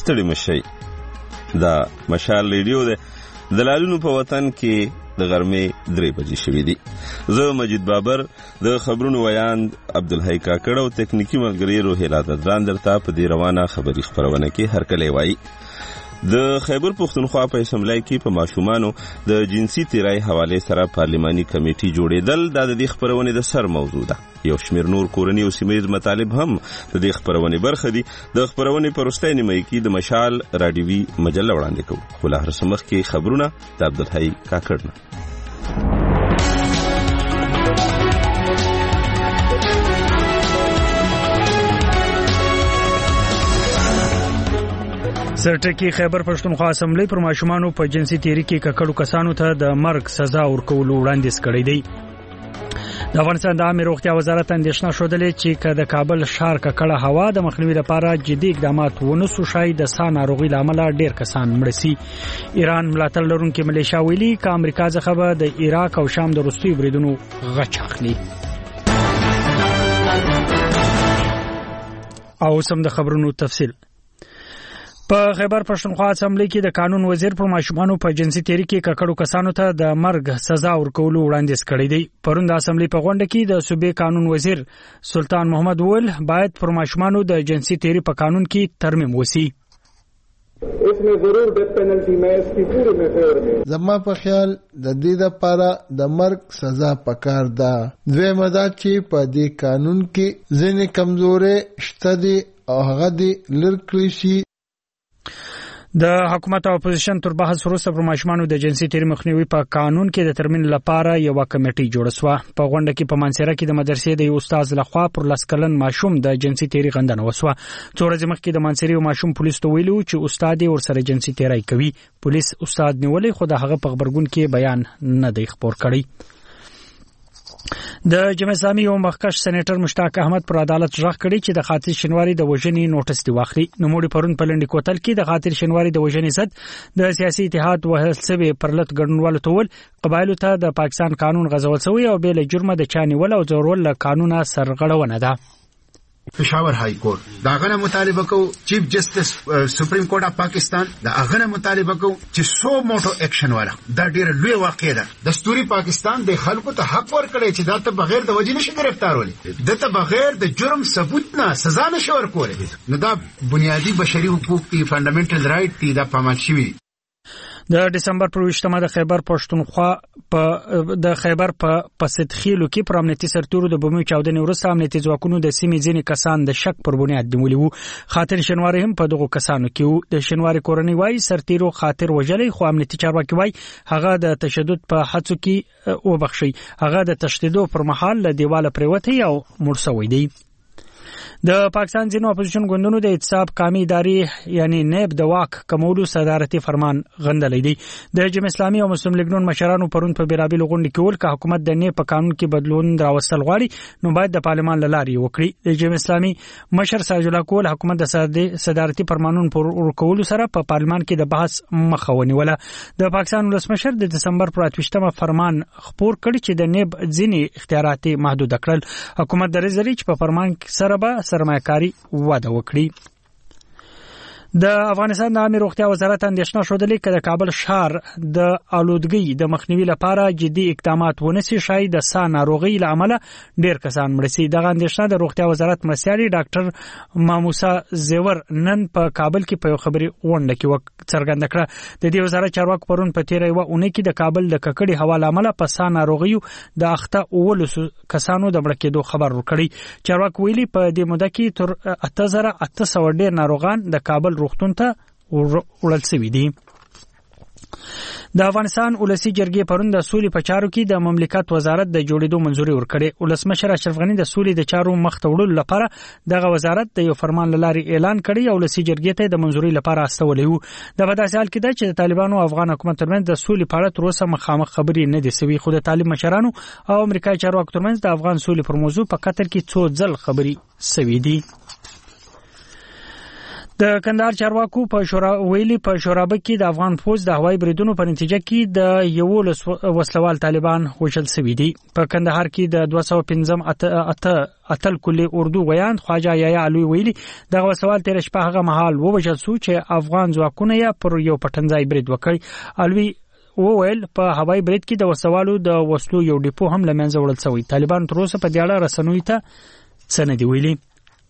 ستړي مشي. دا مشال ریډیو ده. دلالونو په وطن کې د غرمې 3 بجې شوې دي. زه مجید بابر د خبرونو ویاند عبدالحی کاکړ او تکنیکی ملګری روهیلا ددران درته په دې روانه خبري خبرونه کې هرکلی وایي. د خیبر پختونخوا په اسمبلی کې په ماشومانو د جنسي تیرای حواله سره پارلماني کمیټي جوړېدل د دې خبرونې د سر موضوع ده. یو شمیر نور کورنی او سیمه‌ییز مطالب هم د دې خبرونې برخه دي. د خبرونې په وروستۍ نیمه کې د مشال راډیوي مجله وړاندې کوو. خو له هر څه مخکې خبرونه د عبدالحی کاکړ نه. سرټکی خیبر پښتونخوا اسمبلی پر ماشومانو په جنسي تیری کې ککړو کسانو ته د مرګ سزا ورکولو وړاندیز کړی دی. د افغانستان د عامه روغتیا وزارت اندېښنه شودلې چې د کابل ښار ککړه هوا د مخنیوي لپاره جدي اقدامات ونسو شای د سا ناروغي لامل ډیر کسان مړ شي. ایران ملاتړ لرونکي ملیشیا ویلي ک امریکا څخه به د عراق او شام د روسي بریدونو غچ اخلي. او سم د خبرونو تفصیل. په خیبر پښتونخوا اسمبلی کې د قانون وزیر پر ماشومانو په جنسي تیری کې ککړو کسانو ته د مرګ سزا ورکولو وړاندیز کړی دی. پرون د اسمبلی په غونډه کې د صوبې قانون وزیر سلطان محمد وول باید پر ماشومانو د جنسي تیری په قانون کې ترمیم وسی. इसमें जरूर death penalty में इसकी पूरे मेथड में زما په خیال د دې لپاره د مرګ سزا پکار ده. دوی مدا چې په دې قانون کې ځینې کمزورې شته دي او هغه دې لړکړي شي. د حکومت او اپوزیشن تر بحث وروسته پر ماشومانو د جنسي تیری مخنیوي په قانون کې د ترمیم لپاره یو کمیټه جوړه شوه. په غونډه کې په منصره کې د مدرسې د یو استاد لخوا پر لسکلن ماشوم د جنسي تیری غندنه وسوه. څو ورځې مخکې د منصري ماشوم پولیس ته ویلو چې استاد یې ورسره جنسي تیری کوي. پولیس استاد نیولې خو د هغه په خبرګون کې بیان نه دی خبر کړی. د جمعیت اسلامي او مخکښ سېنیټر مشتاق احمد پر عدالت ژغ کړی چې د خاطر شینواری د وژنې نوټس دی واخلي. نوموړي پرون په لنډي کوتل کې د خاطر شینواری د وژنې ضد د سیاسي اتحاد وهل سوي پرلط ګډونوالو ته ول قبایلو ته د پاکستان قانون غزول شوی او بل جرمه د چاني ول او زورول قانونه سرغړونه ده. پېښور های کورټ دا غنه مطالبه کو چیف جسټس سپریم کورټ اف پاکستان دا غنه مطالبه کو چې سو موټو اکشن والا دا ډېر لوی واقعه ده. دستوري پاکستان د خلکو ته حق ورکړي چې دا ته بغیر د وجې نشي گرفتارولې، دته بغیر د جرم ثبوت نه سزا نشي ورکولې. نو دا بنیادی بشري حقوق دي، فندامنټل رائټ دي، دا پامل شوی. د دسمبر پر 28مه د خیبر پښتونخوا د خیبر په پسدخیلو کې پر امنیتي سرتورو د بمو چاودنې وروسته امنیتي ځواکونو د سیمې ځینې کسان د شک پر بنیاد نیولي وو. خاطر شینواری هم په دغه کسانو کې وو. د شینواری کورنۍ وایي سرتیرو خاطر وجلې، خو امنیتي چارواکي وایي هغه د تشدد په هڅو کې وبخښي. هغه د تشدد پر مهال له دیواله پریوتی او مړ شوی دی. د پاکستان ځینو اپوزیشن ګوندونو د اعتصاب قومي ادارې یعنی نیب د واک کمولو صدارتي فرمان غندلی دی. د جمعیت اسلامي او مسلم لیگ نون مشرانو پرون په بیرابیلو غونډه کې ول چې حکومت د نیب په قانون کې بدلون راوستل غواړي نو باید د پارلمان له لارې وکړي. د جمعیت اسلامي مشر سراج الله کول حکومت د صدارتي فرمانونو پر ورکولو سره په پارلمان کې د بحث مخه ونیوله. د پاکستان ولسمشر د دسمبر پر 28مه فرمان خپور کړ چې د نیب ځینې اختیارات محدود کړل. حکومت درې زری چې په فرمان سره به سرمایه‌کاري وده وکړي. د افغانستان د عامه روغتیا وزارت اندېښنه شودلې چې د کابل ښار د آلودګۍ د مخنیوي لپاره جدي اقدامات ونسي شای د سا ناروغي لامل ډیر کسان مړ شي. د اندېښنه د روغتیا وزارت مرستیالي ډاکټر ماموسا زیور نن په کابل کې په خبري غونډه کې څرګنده کړه. د دې وزارت چارواکو پرون په تیرې و اونۍ کې د کابل د ککړې هوا لامل په سا ناروغي د اخته اولس کسانو د مړ کېدو خبر ورکړي. چارواکو ویلي په دې موده کې تر 8800 ډیر ناروغان د کابل روغتون ته وړل شوي دي. د افغانستان ولسی جرګې پرون د سولې په چارو کې د مملکت وزارت د جوړېدو منځوري ورکړي. ولسمشر اشرف غنی د سولې د چارو مخ ته وړلو لپاره دغه وزارت د یو فرمان لاري اعلان کړی او ولسی جرګې ته د منځوري لپاره استولې وو. د بداسه حال کې ده چې د طالبانو او افغان حکومت ترمنځ د سولې په اړه تر اوسه مخامخ خبرې نه دي شوي، خو د طالب مشرانو او امریکایي چارواکو ترمنځ د افغان سولې پر موضوع په قطر کې څو ځل خبرې شوي دي. د د کندهار چارواکو په شورابه کې د افغان فوج د هوایي بریدونو په نتیجه کې د یو وسلوال طالبان وژل شوي دي. په کندهار کې د 215 اتل کلی اردو ویاند خواجه یحیی علوی ویلي د وسلوال تیر شپه هغه مهال وژل شو چې افغان ځواکونه یې پر یو پټنځای برید وکړ. علوی وویل په هوایي برید کې د وسلوالو د وسلو یو ډیپو هم له منځه وړل شوی. طالبان تر اوسه په دې اړه رسنیو ته څه نه دي ویلي.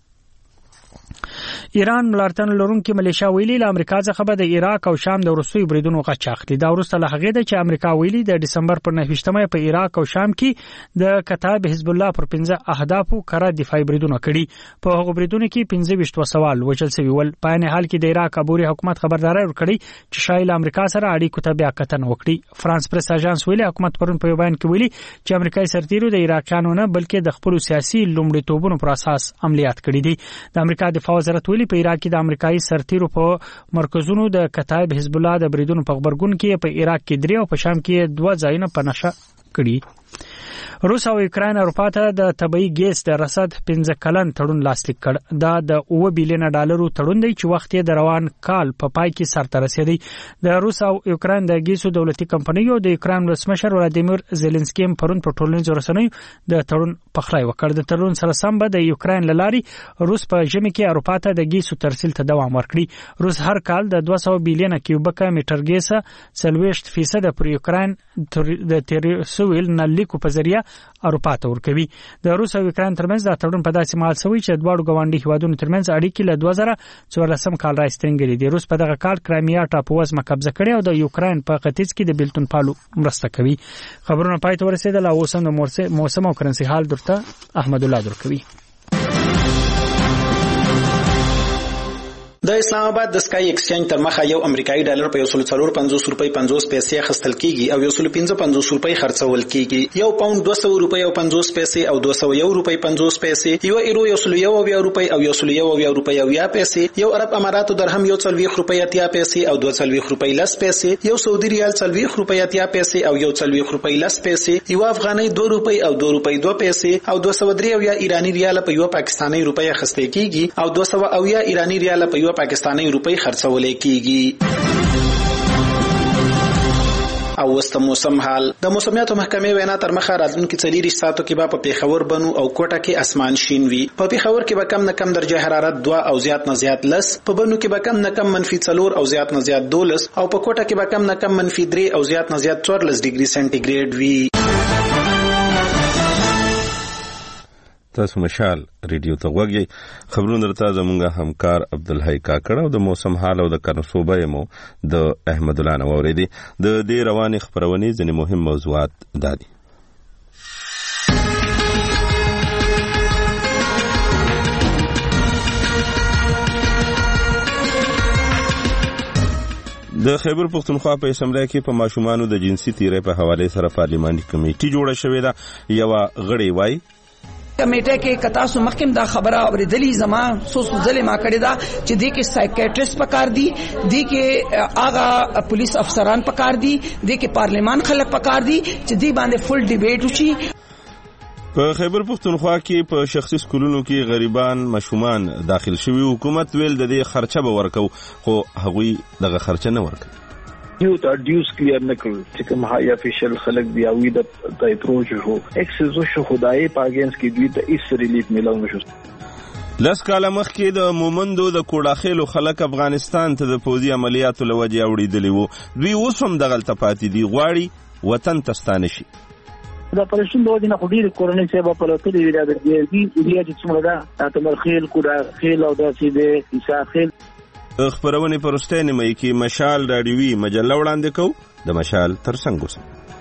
ایران ملاتړ لرونکي ملیشیا ویلي له امریکا څخه به د عراق او شام د روسي بریدونو غچ اخلي. دا وروسته له هغې ده چې امریکا ویلي د دسمبر پر 9 په عراق او شام کې د کتاب حزب الله پر 15 اهدافو کړه دفاعي بریدونه کړي. په هغو بریدونو کې 15 وسوال وژل شوي ول. په عین حال کې د عراق عبوري حکومت خبرداري ورکړي چې شایل امریکا سره اړیکو ته بیا کتنه وکړي. فرانس پریس اژانس ویلي حکومت پرون په بیان کې ویلي چې امریکایي سرتیرو د عراقیانو نه بلکې د خپل سیاسي لومړیتوبونو پر اساس عملیات کړي دي. د امریکا دفاع وزارت ویلي په عراق کې د امریکایي سرتیرو په مرکزونو د کتاب حزب الله د بریدونو په خبرګون کې په عراق کې 3 او په شام کې 2 ځایونه په نشه کړي. روس او یوکرين اروپا ته د طبيعي ګیس د رصد 15 کلن تړون لاسلیک کړ. دا د 9 بلین ډالرو تړون دی چې وخت یې د روان کال په پای کې سرته رسیدي. د روس او یوکرين د ګیسو دولتي کمپنیو د یوکرين رسمشر ولادیمیر زيلنسکي پرون په ټولنیزو رسنیو د تړون پخلای وکړ. د تړون سره سم به د یوکرين لاري روس په ژمي کې اروپا ته د ګیسو ترسیل ته دوام ورکړي. روس هر کال د 200 بلین کیوبیک میټر ګیس 30% پر یوکرين د تیریسویل نلیکو په ذریعہ اروپا ته ورکوي. د روس او یوکرين ترمنځ د تړون په داسې مهال شوی چې دواړو ګاونډي هیوادونو ترمنځ اړیکې له 2014 کال راځي ستنګلې دي. روس په دغه کال کرایمیا ټاپو وزمه قبضه کړې او د یوکرين په ختیځ کې د بیلتون پالو مرسته کوي. خبرونه پای ته ورسېدل او اوس هم د موسم او کرنسي حال درته احمد الله درکوي. د اسلام آباد د سکای ایکسچینج تر مخه یو امریکایي ډالر په 1.450 روپۍ 50 پیسې خستل کیږي او 1.55 روپۍ خرڅول کیږي. یو پاوند 200 روپۍ او 50 پیسې او 201 روپۍ 50 پیسې، یو ایرو 1.1 روپۍ او 1.1 روپۍ او 10 پیسې، یو عرب اماراتو درهم 1.40 روپۍ 80 پیسې او 2.40 روپۍ 10 پیسې، یو سعودي ریال 40 روپۍ 80 پیسې او 1.40 روپۍ 10 پیسې، یو افغاني 2 روپۍ او 2 روپۍ 2 پیسې او 203 یا ایرانی ریال په یو پاکستاني روپۍ خسته کیږي او 200 یا ایرانی ریال په یو پاکستاني روپۍ خرڅول کیږي. او وسط موسم حال د موسمیاتو محکمې وینا تر مخه راتلونکي 4 ساعتو کې به په پیښور بنو او کوټه کې اسمان شین وي. په پیښور کې به کم نه کم درجه حرارت 2 او زیات نه زیات 10، په بنو کې به کم نه کم -4 او زیات نه زیات 12 او په کوټه کې به کم نه کم -3 او زیات نه زیات 14 ډیګري سنټیګریډ وي. تاسو مشال ریډیو ته وګورئ. خبرونه درته زموږه همکار عبدالحی کاکړ او د موسم حال او د کنسوبه مو د احمد الله نووری دی. د دې رواني خبرونې ځینې مهم موضوعات دادي. د خیبر پختونخوا په اسمبلی کې په ماشومانو د جنسي تیرې په حواله سره پارلیماني کمیټه جوړه شوې ده. یو غړی وای کمیټه کې کتاسو مخکم دا خبره اوریدلی زما سوس ځلې ما کړی دا چې د کې سایکیاټریست پکار دي، د کې آغا پولیس افسران پکار دي، د کې پارلیمان خلک پکار دي چې دی باندې فل ډیبیټ وشي. په خیبر پختونخوا کې په شخصي سکولونو کې غریبان ماشومان داخل شوي. حکومت ویل د دې خرچه به ورکو خو هغوی دغه خرچه نه ورکړي. یو ته ډیوس کلیر نکړ چې کوم هاي افیشل خلک دی او د اپروچ هو اکسس شو خدای پاګینس کې دوی ته ایس ریلیف ملو نشو. لس کاله مخکې د مومندو د کوډاخیلو خلک افغانستان ته د پوځي عملیاتو لوجه اوړېدلی وو. دوی اوس هم دغلته پاتې دي، غواړي وطن ته ستانه شي. دا پرشن د وجه نه خوري کورنۍ سبا په لته دی د دې چې څومره ده تمرخیل کوډاخیل او داسې د اساخیل. خبرونه پرسته نیمه کې مشال رادیوي مجله وړاندې کو. د مشال ترڅنګ اوسه.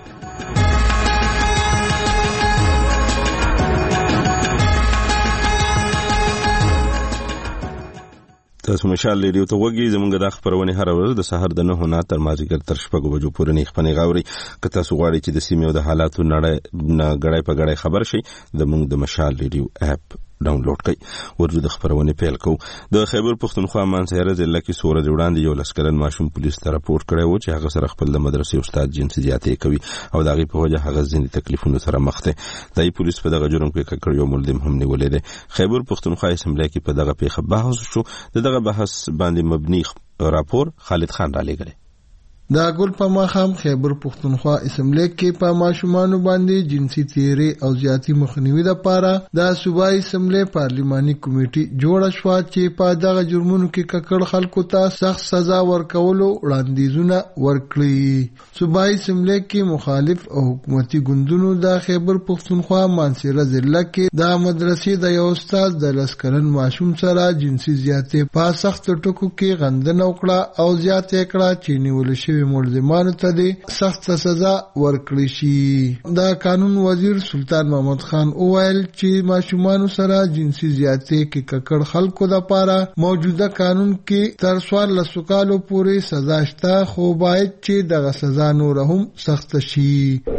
تاسو مشال ریډیو ته وګورئ. زموږ د خبرونه هر ورځ د سحر د 9 نه تر مازیګر تر 6 بجو پورې نه خپنې غاوري. که تاسو غواړئ چې د سیمې او د حالاتو نړۍ نه غړای په غړای خبر شي، زموږ د مشال ریډیو اپ ډاونلوډ کړئ. ورته د خبرونه پیل کوو. د خیبر پختونخوا مانسهره ضلع کې سوره وړاندې یو لسکلن ماشوم پولیس ته راپورټ کړی و چې هغه سره خپل د مدرسې استاد جنسي زیاتې کوي او د هغې په وجه هغه ځینې تکلیفونو سره مخ دی. دای پولیس په دغه جرم کې ککړ یو ملزم هم نیولی دی. خیبر پختونخوا اسمبلی کې په دغه پیښه بحث شو. دغه بحث باندې مبني راپور خالد خان را لېږلی. دا ګل په ماخام خیبر پختونخوا اسمبلی کې په ماشومانو باندې جنسي تیری او زیاتی مخنیوي لپاره د صوبایي اسمبلی پارلماني کمیټه جوړه شو چې په دغه جرمونو کې ککړ خلکو ته سخت سزا ورکولو وړاندیزونه ورکړي. صوبایي اسمبلی کې مخالف او حکومتي ګوندونو د خیبر پختونخوا مانسهره ضلع کې د مدرسې د یو استاد د لسکلن ماشوم سره جنسي زیاتې په سخت ټکو کې غندنه وکړه او زیاتې کړه چې نیول شوی ملزمانو ته د سخت سزا ورکړي شي. دا قانون وزیر سلطان محمد خان وویل چې ماشومانو سره جنسي زیاتې کې ککړ خلکو لپاره موجوده قانون کې تر 14 کالو پورې سزا شته، خو باید چې دغه سزا نور هم سخت شي.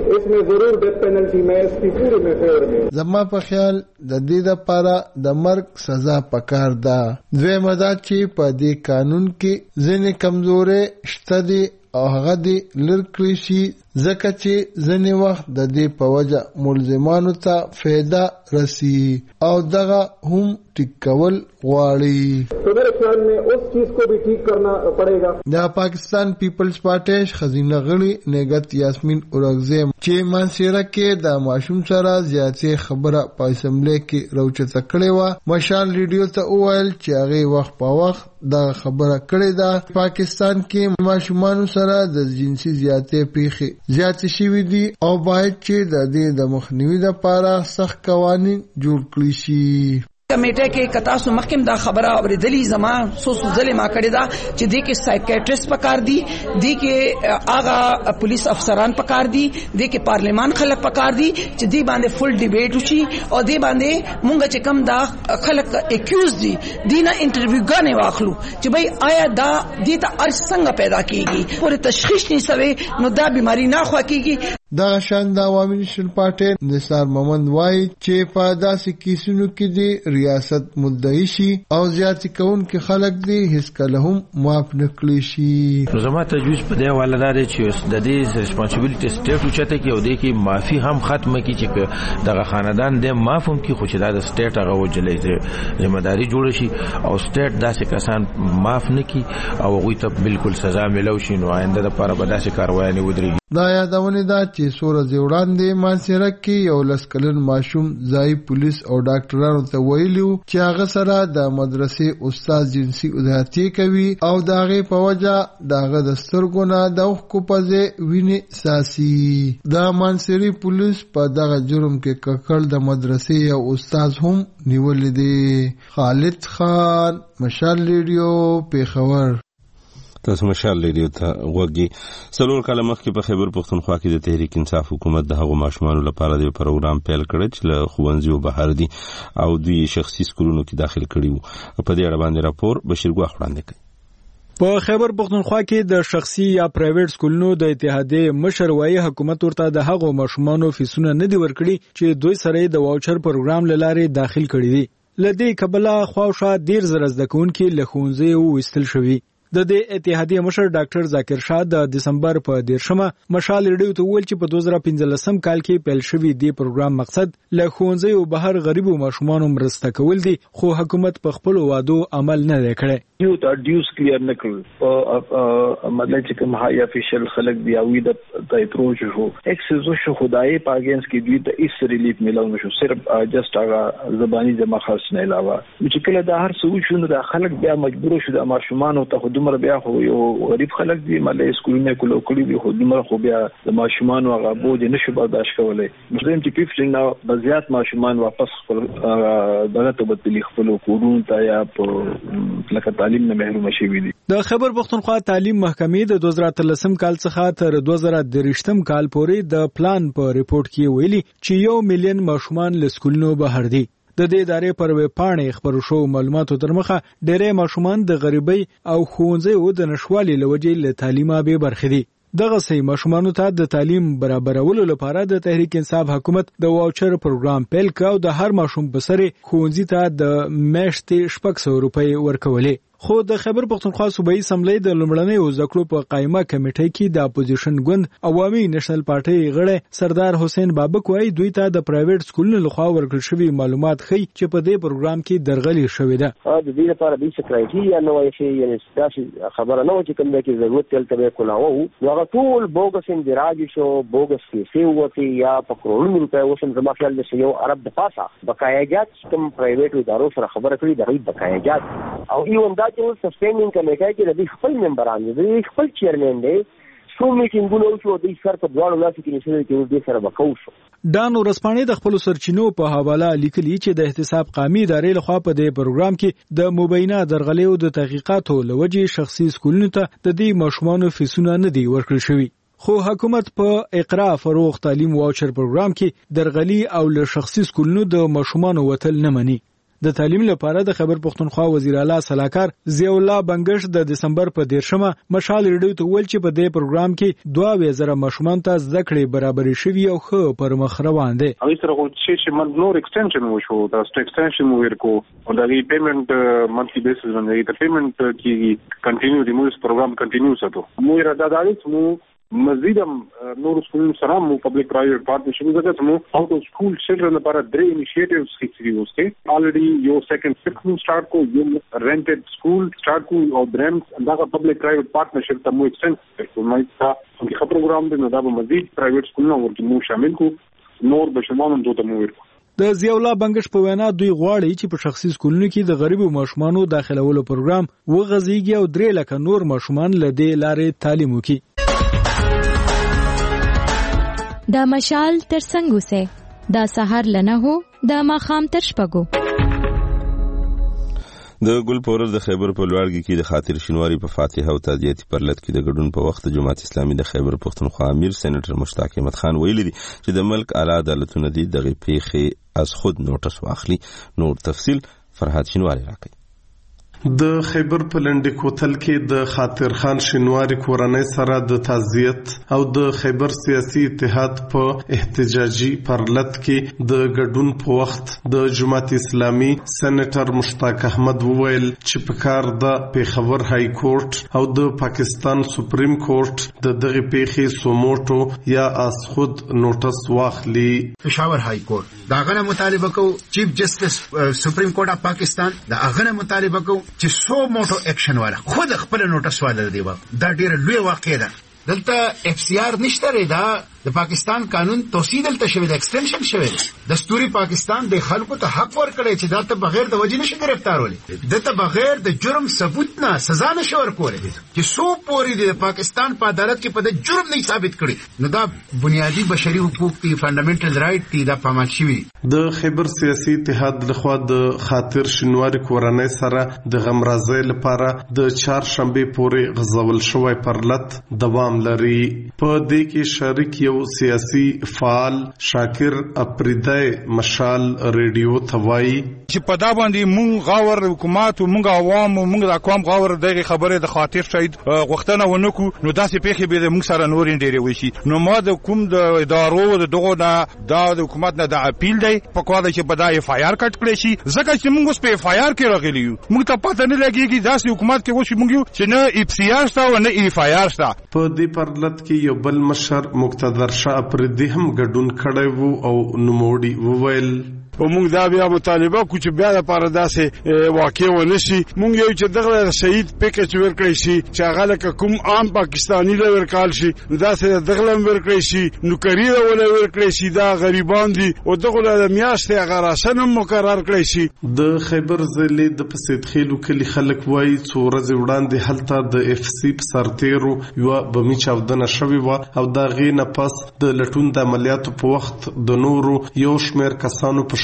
زما په خیال د دې لپاره د مرګ سزا پکار ده. دویمه دا چې په دې قانون کې ځینې کمزورې شته دي او هغه دې لرکړي شي ځکه چې ځینې وخت د دې په وجه ملزمانو ته فایده رسی او دغه هم ټیک کول غواړي. د پاکستان پیپلز پارټي خزینه غړي نګت یاسمین اورغزی چې مانسهره کې د ماشوم سره زیاتې خبره په اسمبلی کې راوچته کړې و، مشال ریډیو ته وویل چې هغه وخت په وخت دا خبره کړې ده پاکستان کې ماشومانو سره د جنسي زیاتې پیښې زیاتې شوې دي او باید چې د دې د مخنیوي لپاره سخت قوانین جوړ کړي شي. کمیټه کې کتاسو مخکم دا خبره اوریدلی زما سوسو ځلې ما کړی دا چې د کې سایکیاټریست پکار دي، د کې آغا پولیس افسران پکار دي، د کې پارلیمان خلک پکار دي چې دی باندې فل ډیبیټ وشي او دی باندې مونږ چې کم دا خلک اکیوز دي دینه انټرویو غانې واخلو چې بھئی آیا دا دې ته ارث څنګه پیدا کیږي، پورې تشخیص نشوي نو دا بیماری نه خوا کیږي. دا شان د عوامي نشل پارټي نثار محمد وای چې په داسې کیسونو کې د ریاست مدعي شي او زیاتې کوونکي خلک دي هیڅ کله هم معاف نکړي شي. زما تجویز په دی ولدا دی چې د دې ریسپانسیبিলিټي سټیټ اوچته کې او د کې معافي هم ختمه کی چې دغه خاندان د معافوم کې خو چې دا د سټیټ هغه وجلې ځمېداري جوړ شي او سټیټ داسې کسان معاف نکي او هغه ته بالکل سزا ملو شي نو آینده لپاره به داسې کاروایی نه ودرېږي. دا یادونه ده چې سوره وړاندې مانسهره کې یو لسکلن ماشوم ځای پولیس او ډاکټرانو ته ویلو چې هغه سره د مدرسې استاد جنسي زیاتې کوي او د هغې په وجه د هغه د سترګو نه د اوښکو په ځای وینې څاڅي. د مانسهرې پولیس په دغه جرم کې ککړ د مدرسې یو استاد هم نیولی دی. خالد خان، مشال ریډیو، پیښور. تاسو مشال ریډیو ته غوږی. څلور کاله مخکې په خیبر پختونخوا کې د تحریک انصاف حکومت د هغو ماشومانو لپاره د پروګرام پیل کړی چې له ښوونځیو بهر دي او دوی شخصي سکولونو کې داخل کړي وو. په دې اړه باندې راپور بشیر ګواخ وړاندې کوي. په خیبر پختونخوا کې د شخصي یا پرایویټ سکولونو د اتحادیې مشر وایي حکومت ورته د هغو ماشومانو فیسونه نه دي ورکړي چې دوی سره د واوچر پروګرام لاره داخل کړي دي. لدې کبله خواوشا ډیر زره زده کوونکي له ښوونځیو وایستل شوي. د دې اتحادیې مشر ډاکټر ذاکر شاه د دسمبر په 13مه مشال ریډیو ته ویل چې په 2015 کال کې پیل شوی دی پروګرام مقصد له ښوونځیو بهر غریبو ماشومانو مرسته کول دي، خو حکومت په خپل وعدو عمل نه کړی. یو ته ډیوس کلیر نکړ په مطلب چې کوم هاي افیشل خلک دی او د تایتروج هو اکسس شو خدای په اگینس کې دوی ته هیڅ ریلیف ملو نشو، صرف جست هغه زبانی جمع خاص نه علاوه چې کله د هر څه شو د خلک بیا مجبور شو د ماشومان او ته خدمت بیا خو یو غریب خلک دی مله سکولونه کولو کړی دی خدمت خو بیا د ماشومان هغه بوج نشو برداشت کولای. مسلم چې 15 نو بزیات ماشومان واپس خپل دغه ته بدلی خپل کورونو ته یا په لکه تعلیم نه محروم شوي دي. د خیبر پختونخوا تعلیم محکمې د 2013 کال څخه تر 2023 کال پورې د پلان په ریپورت کې ویلي چې 1 میلیون ماشومان له سکولونو بهر دي. د دې ادارې پر ویبپاڼې خبرو شو معلوماتو تر مخه ډېری ماشومان د غریبۍ او ښوونځیو د نشوالي له وجې له تعلیمه بې برخې دي. دغه سي ماشومان ته د تعلیم برابرولو لپاره د تحریک انصاف حکومت د واوچر پروګرام پیل کاو د هر ماشوم په سر ښوونځي ته د میاشتې 600 روپۍ ورکولې. خو د خیبر پختونخوا صوبایي اسمبلی د لومړنیو زده کړو په قائمه کمیټې کې د اپوزیشن ګوند عوامي نېشنل پارټي غړی سردار حسین بابک وایي دوی ته د پرایویټ سکولونو لخوا ورکړل شوی معلومات ښیي چې په دې پروګرام کې درغلي شوې ده. د دې لپاره د سکرایټریا نو شي یعنی ستاسو خبره نه و چې کوم کې ضرورت تل کولاو نو هغه ټول بوګس اندراج شو بوګس پیسې وتی یا په کرونو روپیا وسم زما خیال د یو عرب د پاسه بقایاجات کوم پرایویټ ادارو سره خبره کړې د بقایاجات او ایون دا چې سسټینینګ کمیټه کې د خپل ممبران دي خپل چیرمن دی څو میټینګونه شو د سر په دواړو لاسو کې نشي چې د سره وکاو شو. ډان ورسپانې د خپل سرچینو په حواله لیکلي چې د احتساب قامي ادارې لخوا په دې پروګرام کې د مبینه درغلیو د تحقیقاتو لوجې شخصي سکولونو ته د دې ماشومانو فیسونه نه دي ورکړل شوي. خو حکومت په اقرا فروغ تعلیم واوچر پروګرام کې درغلي او له شخصي سکولونو د ماشومانو وتل نه مني. د تعلیم لپاره د خیبر پختونخوا وزیر اعلی صلاحکار ضیاء الله بنگش د دسمبر په 13مه مشال ریډیو ته ویل چې په دې پروګرام کې 2000 ماشومان ته زده کړې برابرې شوي او ښه پر مخ روان دي. او سره چې من نور ایکسټنشن وشو دا ایکسټنشن مو ورکو او دا پیمنٹ منثلی بیسس باندې د پیمنٹ کې کنټینیو د موږ پروګرام کنټینیو ساتو مو اراده دا چې مو مزیدم نور سکولونو سره مو پبلک پرایویټ پارټنرشپ زګه مو اوټ اف سکول چلډرن لپاره درې انیشیټیوز هیڅ اوسه الریډي یو سیکنډ سیکشن سٹارټ کو یو رینټډ سکول سٹارټ کو او برانډ دا پبلک پرایویټ پارټنرشپ ته مو ایکسټنډ کړو مې تا چې پروګرام د نو دا مزید پرایویټ سکولونو ورته مو شامل کو نور بشمانو دوته مو ورکو. د ضیاء الله بنگش په وینا دوی غواړي چې په شخصي سکولونو کې د غریبو ماشومانو داخلولو پروګرام وغځيږي او 3 لک نور ماشومان له دې لارې تعلیم وکړي. دا مشال تر څنګه وسه دا سحر لنه هو دا ماخام تر شپګو. د ګل پورر د خیبر په لوړګي کې د خاطر شینواری په فاتحه او تعزیتي پرلط کې د ګډون په وخت جماعت اسلامي د خیبر پختونخوا امیر سېنیټر مشتاق احمد خان ویلي دي چې د ملک اعلی عدالتونه دي دغه پیښې از خود نوټس واخلي. نور تفصیل فرهاد شینواری راکړي. د خیبر په لنډ کوتل کې د خاطر خان شینواری کورنۍ سره د تعزیت او د خیبر سیاسي اتحاد په احتجاجي پرلط کې د ګډون په وخت د جماعت اسلامي سېنیټر مشتاق احمد وویل چې په کار د پیښور های کورټ او د پاکستان سپریم کورټ د دغه پیښې سوموټو یا از خود نوټس واخلي. پېښور های کورټ دا غنه مطالبه کو چیف جسټس سپریم کورټ اف پاکستان دا غنه مطالبه کو چې سو موټو اکشن والا خود خپل نوټس والا دی دا ډیره لوی واقعه ده. دلته اف سی آر نشته دا د پاکستان قانون توسیع دلته شوی د ایکسټنشن شوی دستوري پاکستان د خلکو ته حق ورکړي چې دا ته بغیر د وجې نشي گرفتارولې دته بغیر د جرم ثبوت نه سزا نشي ورکولې چې سو پوری د پاکستان په عدالت کې په د جرم نه ثابت کړي نو دا بنیادی بشري حقوق دي فندامنټل رائټ دي دا پامال شوی. د خیبر سیاسي اتحاد لخوا د خاطر شینواری کورنۍ سره د غمرازۍ لپاره د چهارشنبه پورې غزول شوی پرلط دوام لري. په دې کې شریک یو سیاسي فعال شاکر اپریدای مشال ریډیو توای چې په دا باندې مونږ غاور حکومت او مونږ عوام او مونږ د اقوام غاور دغه خبره د خاطر شهید غوښتنه ونکو نو داسې پیښې به مونږ سره نور ډېرې وشي. نو ما د کوم د ادارو د دغه د حکومت نه د اپیل دی په کومه چې په دا اف آی آر کټ کړی شي ځکه چې مونږ په اف آی آر کې راغلی یو مونږ ته پته نه لګیږي داسې حکومت کې وشي مونږ چې نه اف سی آر شته او نه اف آی آر شته. په دې پرلط کې یو بل مشر مقتدر شاه اپریدی هم ګډون کړی وو او نوموړي وویل او موږ دا بیا مطالبه کو چې بیا د پاره داسې واقع ونه شي موږ یو چې دغه شهید پیکج ورکړی شي چې هغه لکه کوم عام پاکستانی له ورکال شي داسې دغه ورکړی شي نوکری له ورکړی شي دا غریبان دي او دغه له میاشتې هغه راشن مقرر کړی شي. د خیبر ضلع د پسید خیلو کلی خلک وایي څو ورځې وړاندې هلته د اف سی په سرتیرو یو بمی چاودنه شوې وه او دا غي نه پس د لټون د عملیاتو په وخت د نورو یو شمېر کسانو په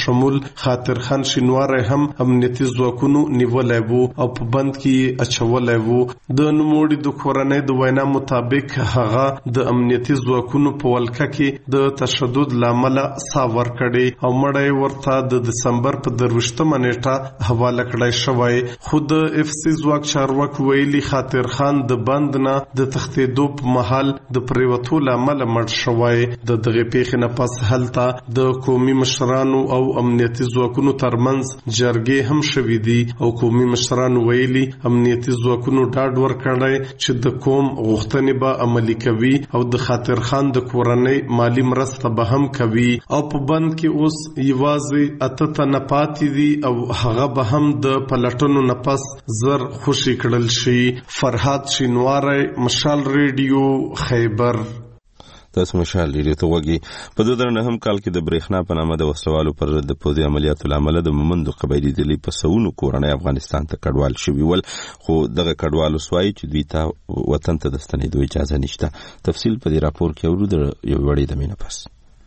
په شمول خاطر خان شینواری هم امنیتي ځواکونو نیولای وو او په بند کې اچولای وو. د نوموړي د کورنۍ د وینا مطابق هغه د امنیتي ځواکونو په ولکه کې د تشدد لامل سا ورکړي او مړی ورته د دسمبر په 23 نیټه حواله کړای شوی. خود اف سی ځواک چارواکي ویلي خاطر خان د بند نه د تختیدو په محل د پریوتو لامل مړ شوی. د دغه پیښې نه پس هلته د قومي مشرانو او امنیتي ځواکونو ترمنځ جرګې هم شوې دي او قومي مشرانو ویلي امنیتي ځواکونو ډاډ ورکړی چې د قوم غوښتنې به عملي کوي او د خاطر خان د کورنۍ مالی مرسته به هم کوي. او په بند کې اوس یوازې 8 تنه پاتې دي او هغه به هم د پلټنو نه پس زر خوشي کړل شي. فرهاد شینواری، مشال ریډیو، خیبر. تاسو مشال ریډیو ته وګورئ. په 2009 کال کې د برېښنا په نامه د وسلوالو پر ضد د پوځي عملیاتو لامل د مومندو قبایلي ډلې په سونو کورنۍ افغانستان ته کډوال شوي ول، خو دغه کډوالو سوایي چې دوی ته وطن ته د ستنېدو اجازه نشته. تفصیل په دې راپور کې اورو د یو وړې دمې نه پس.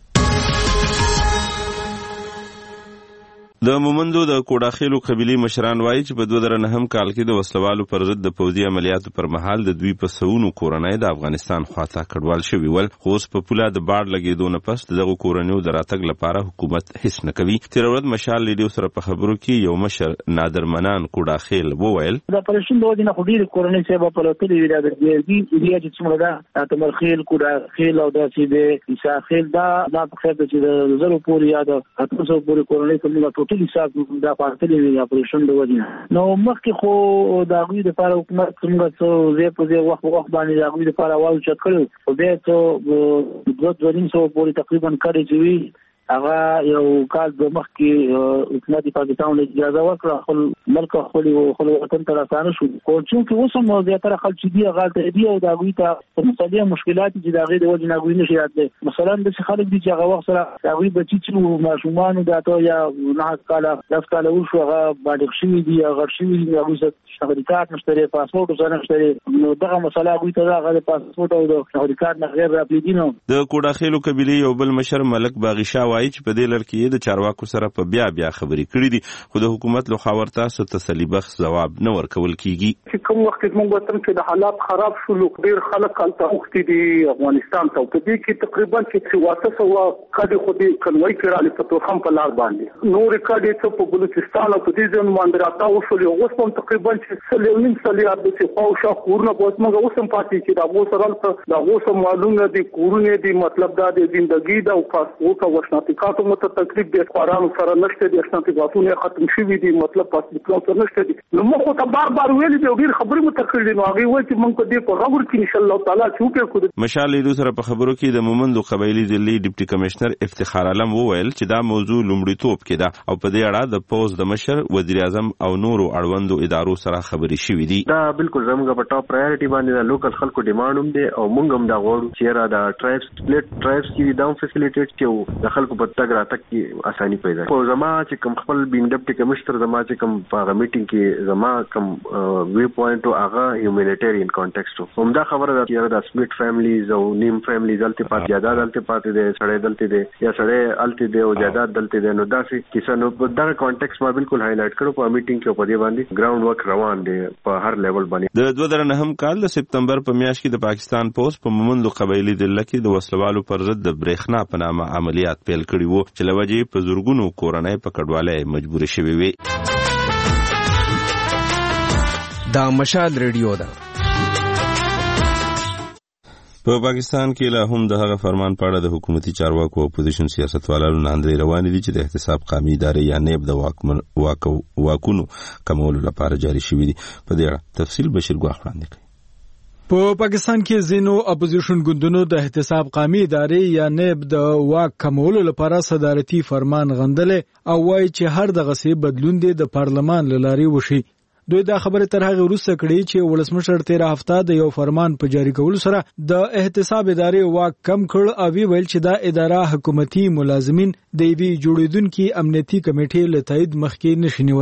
د مومندو د کوډاخیلو قبیلې مشران وایي چې په 2009 کال کې د وسلوالو پر ضد د پوځي عملیاتو پر مهال د دوی په سونو کورنۍ د افغانستان خواته کډوال شوي ول، خو اوس په پوله د باړ لګېدو نه پس دغه کورنیو د راتګ لپاره حکومت هیڅ نه کوي. تېره ورځ مشال ریډیو سره په خبرو کې یو مشر نادر منان کوډاخیل وویل د پرشن د وجې نه خو ډېرې کورنۍ صاحب په لوتلې وي د ایریا چې څومره ده تمرخیل کوډاخیل او داسې د عیساخیل دا په خیر ده چې د 0 پورې یا د 800 پورې کورنۍ په موږ حساب دا پاتلې وی اپریشن د وجه نو مخکې خو د غوی د لپاره حکومت څنګه څو زه په دې وخت باندې د غوی د لپاره واو چت کړو او به څو 200 پورې تقریبا کړی چې هغه یو کال د مخکې حکومت پاکستان له اجازه ورکړه خپل ملک خپل وطن ته راځنه شو. خو چې اوس هم زیاتره خلک چې دی هغه ته دی او د غوی ته مختلف مشکلات چې د غوی د وجه نه غوی نشي راتلی. مثلا د خلک دي چې هغه وخت سره غوی بچی چې ماشومان د اته یا نه کاله 10 کاله وشو هغه باندې شوی دی هغه شوی دی هغه څه شهريات مشتري پاسپورت سره مشتري نو دغه مسله غوی ته هغه پاسپورت او د شهريات نه غیر راپیدینو. د کوډاخیلو قبیلې یو بل مشر ملک باغیشا وایي چې په دې لړ کې د چارواکو سره په بیا خبرې کړې دي، خو د حکومت له خوا ورته څه تسلي بخش ځواب نه ورکول کیږي. چې کوم وخت موږ وطن کې د حالات خراب شول ډېر خلک هلته اوښتي دي افغانستان ته، په دې کې تقریبا چې 300 کډې خو دې کنوي کړل په توخم په لار باندې نور کډې ته په بلوچستان او په دې ځای باندې راځو شول. اوس هم تقریبا چې سلیم سلیار د څه پاوښه کورونه په موږ اوس هم پاتې چې دا وو سره دا وو سم معلومه دي کورونه دي مطلب دا د ژوندۍ دا او پاسپورت او شناختی مت تکلیف د قرآن سره نشته دي شناختی ختم شوی دي مطلب پاسپورت سره نشته دي. نو موږ ته بار ویل دي ډیر خبرې متکړې دي نو هغه وایي چې موږ په دې په خبر کې ان شاء الله تعالی چوکې کوو. مشال ریډیو سره په خبرو کې د مومندو قبایلی ضلعي ډیپټي کمشنر افتخار عالم وویل چې دا موضوع لومړیتوب کې ده او په دې اړه د پوز د مشر وزیر اعظم او نورو اړوندو ادارو سره خبرې شوې دي. دا بالکل زموږ په ټاپ پرایورټي باندې د لوکل خلکو ډیماند هم دي او موږ هم دا غواړو چې را د ټرایبس کې دا فیسیلیټیټ کیو د خلکو په تګ راتګ کې اساني پیدا کړي. زما چې کوم خپل بین ډیپټي کمشنر زما چې کوم په میټینګ کې زما کوم وی پوینټ او هغه هیومانیټریان کانټیکسټ هم دا خبره ده چې د سپلیټ فیملیز او نیم فیملیز دلته پات جاداد دلته پاتې دي سړی دلته دي یا سړی الته دي او جاداد دلته دي نو دا چې کیسه نو دا کانټیکسټ ما بالکل هایلایټ کړو په میټینګ کې په دې باندې ګراوند ورک روان دي په هر لیول باندې. د 2009 کال د سپتمبر په میاشت کې د پاکستان پولیس په مومندو قبایلی ضلع کې د وسلوالو پر ضد د برېښنا په نامه عملیات پیل کړي وو چې لوجې په زورګونو کورنۍ په کډوالۍ مجبور شوي وي. دا مشال ریډیو ده. په پاکستان کې لا هم د هغه فرمان په اړه د حکومتي چارواکو او اپوزیشن سیاستوالانو ناندري روانې دي چې د احتساب قومي ادارې یا نیب د واکونو کمولو لپاره جاري شوي دي. په دې اړه تفصیل بشیر ګواخ وړاندې کوي. په پاکستان کې زینو اپوزیشن ګوندونو د احتساب قومي ادارې یا نیب د واک کمولو لپاره صدارتي فرمان غندل او وایي چې هر دغه څه بدلون دی د پارلمان لاري وشي. دوی دا خبره تر هغه وروسته کړي چې ولسمشر 13 هفته د یو فرمان په جاری کولو سره د احتساب ادارې واک کم کړ او ویل چې دا اداره حکومتي ملازمین د وی جوړیدونکو امنیتي کمیټې له تایید مخکې نشي نیولای.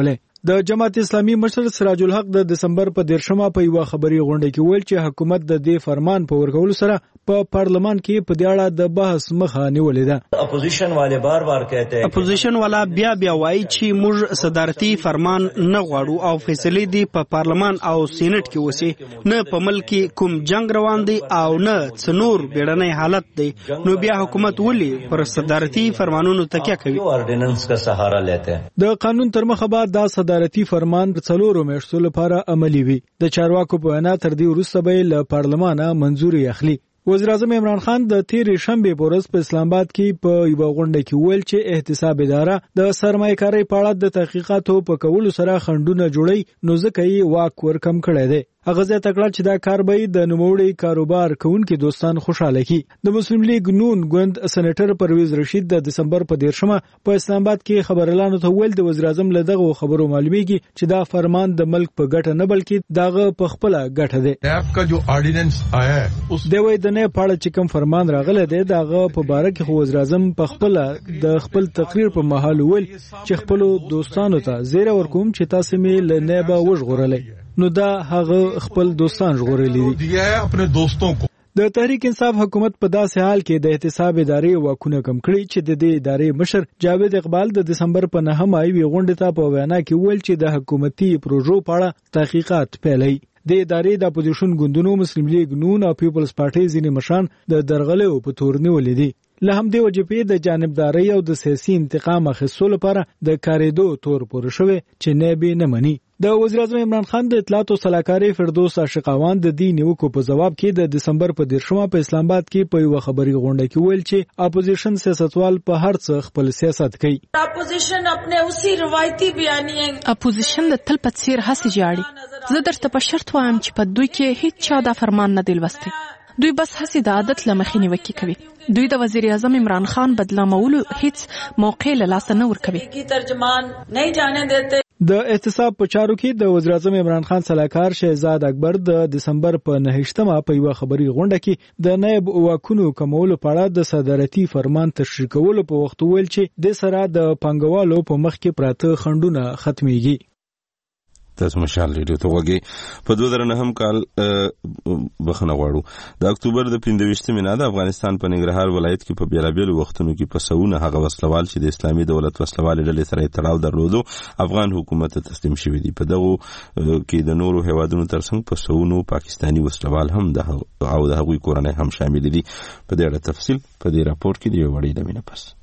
د جماعت اسلامي مشر سراج الحق د دسمبر په 13 په یو خبري غونډه کې ویل چې حکومت د دې فرمان په ورکولو سره په پارلمان کې په دې اړه د بحث مخه نیولې ده. اپوزیشن والے بار بار کہتے ہیں اپوزیشن والا بیا وایي چې موږ صدارتي فرمان نه غواړو او فیصله دي په پارلمان او سېنات کې وسی، نه په ملک کې کوم جنگ روان دي او نه څنور بیړنۍ حالت دی. نو بیا حکومت ولي پر صدارتي فرمانونو تکیه کوي؟ آرډیننس کا سہارا لیتے ہیں. د قانون تر مخه بعد دا صدارتي فرمان د 4 میاشتو لپاره عملی وي. د چارواکو په وینا تر دې وروسته به له پارلمانه منظوري اخلي. وزیر اعظم عمران خان د تیرې شنبه په ورځ په اسلام آباد کې په یو غونډه کې ویل چې احتساب اداره د سرمایه‌کارۍ په اړه د تحقیقاتو په کولو سره خنډونه جوړي، نو ځکه یې واک ورکم کړی دی. هغه ځای تکړه چې دا کار به د نوموړي کاروبار کوونکي دوستان خوشاله کی. د مسلم لیگ نون ګوند سېنیټر پرویز رشید د دسمبر په 13 په اسلام آباد کې خبرلانو ته ویل د وزیر اعظم له دغه خبرو معلومیږي چې دا فرمان د ملک په ګټه نه بلکې دغه په خپل ګټه دی. نیب کا جو آرډیننس آیا ہے اس د وای د نه پاړه چې کوم فرمان راغله دی دغه په باره کې وزیر اعظم په خپل د خپل تقریر په محل ویل چې خپل دوستانو ته زیره ورکوم چې تاسو می له نه به وژغورلې. نو دا هغه خپل دوستان ژغورلې دي. خپل دوستوں کو د تحریک انصاف حکومت په داسې حال کې د احتساب ادارې واکونه کم کړی چې د دې ادارې مشر جاوید اقبال د دسمبر په 9 وی غونډه ته په وینا کې ویل چې د حکومتي پروژو په اړه تحقیقات پیلوي. د ادارې د اپوزیشن ګوندونو مسلم لیگ نون او پیپلز پارټي ځینې مشران د درغلې په تور نیولې دي. له همدې وجې د جانبداري او د سیاسي انتقام اخیستلو لپاره د کاریدو تور پورې شوی چې نه به نه مني. د وزیر اعظم عمران خان د اطلاعات او سلاکاري فردوس عاشقاوان د دې نیوکو په جواب کې د دسمبر په 13 په اسلام آباد کې په یو خبري غونډه کې ویل چې اپوزیشن سیاستوال په هر څه خپل سیاست کوي. اپوزیشن خپل اوسي روایتي بیانیه اپوزیشن د تل په څیر هڅه جاړي. زه درته په شرط وایم چې په دوی کې هیڅ چا دا فرمان نه دی لوستی. دوی بس هڅه د عادت لمخې نیوکه کوي. دوی د وزیر اعظم عمران خان بدلامولو هیڅ موقع له لاس نه ورکوي. کی ترجمان نه جانے دیتے. د احتساب په چارو کې د وزیر اعظم عمران خان سلاکار شهزاد اکبر د دسمبر په 9 په یو خبري غونډه کې د نائب واکونو کمولو په اړه د صدارتي فرمان تشریح کولو په وخت ویل چې د سره د پنګوالو په مخ کې پراته خنډونه ختميږي. تاسو مشال ریډیو ته وګورئ. په 2009 کال بخنه غواړو د اکتوبر د 25 نه د افغانستان په ننګرهار ولایت کې په بیلابیلو وختونو کې په سونه هغه وسلوال چې د اسلامي دولت وسلوال ډلې سره تړاو درلودو افغان حکومت ته تسلیم شوی دی. په دغه کې د نورو هیوادونو ترڅنګ په سونو پاکستانی وسلوال هم د هغوی کورنۍ هم شامل دي. په دې اړه تفصیل په دې راپور کې دی وړي د مینه پس.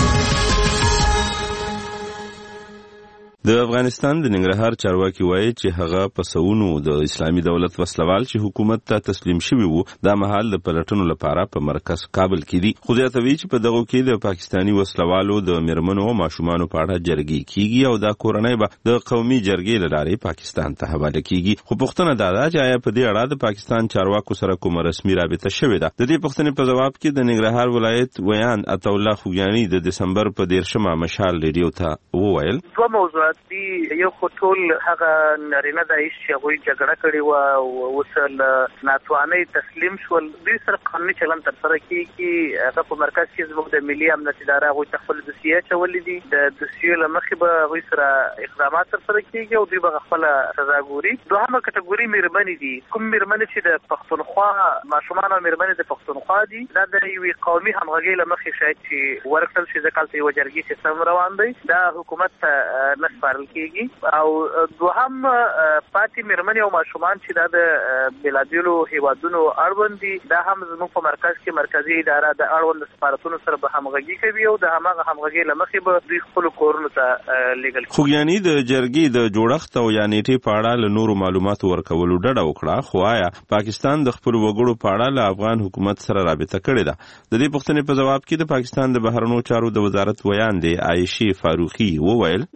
د افغانستان د ننګرهار چارواکي وایي چې هغه په سونو د اسلامي دولت وسلوال چې حکومت ته تسلیم شوی وو د مهال د پلټنو لپاره په مرکز کابل کې دي. خو زیاتوي چې په دغه کې د پاکستانی وسلوالو د میرمنو او ماشومانو په اړه جرګې کیږي او دا کورنۍ به د قومي جرګې له لارې پاکستان ته حواله کیږي. خو پوښتنه دا ده چې آیا په دې اړه د پاکستان چارواکو سره کومه رسمي رابطه شوې ده؟ د دې پوښتنې په جواب کې د ننګرهار ولایت ویان عطاالله خوګیاني د دسمبر په 13 مشال ریډیو ته وویل دوه موضوعات دي. یو خطول هغه نارینه دایښ چې هغوی جګړه کړې وه او اوس ناتوانۍ تسلیم شول. دوی سره قانوني چلند ترسره کېږي. هغه په مرکز کې زموږ د ملي امنیت اداره هغوی ته خپل دوسیې اچولې دي. د دوسیې له مخې به هغوی سره اقدامات ترسره کېږي او دوی به خپله سزا ګوري. دوهمه کټګوري مېرمنې دي. کوم مېرمنې چې د پښتونخوا ماشومان او مېرمنې د پښتونخوا دي دا د یوې قومي همغږۍ له مخې شاید چې ورکړل شي. ځکه هلته یوه جرګې سیستم روان دی. دا حکومت ته نه سپارل کېږي. او دوهم پاتې مېرمنې او ماشومان چې دا د بېلابېلو هیوادونو اړوند دي دا هم زموږ په مرکز کې مرکزي اداره د اړوند سفارتونو سره به همغږي کوي او د هماغه همغږۍ له مخې به دوی خپلو کورونو ته لیږل. خوګیاني د جرګې د جوړښت او یا نیټې په اړه له نورو معلوماتو ورکولو ډډه وکړه. خو آیا پاکستان د خپلو وګړو په اړه له افغان حکومت سره رابطه کړې ده؟ د دې پوښتنې په جواب کې د پاکستان د بهرنیو چارو د وزارت ویان دی عایشې فاروقي وویل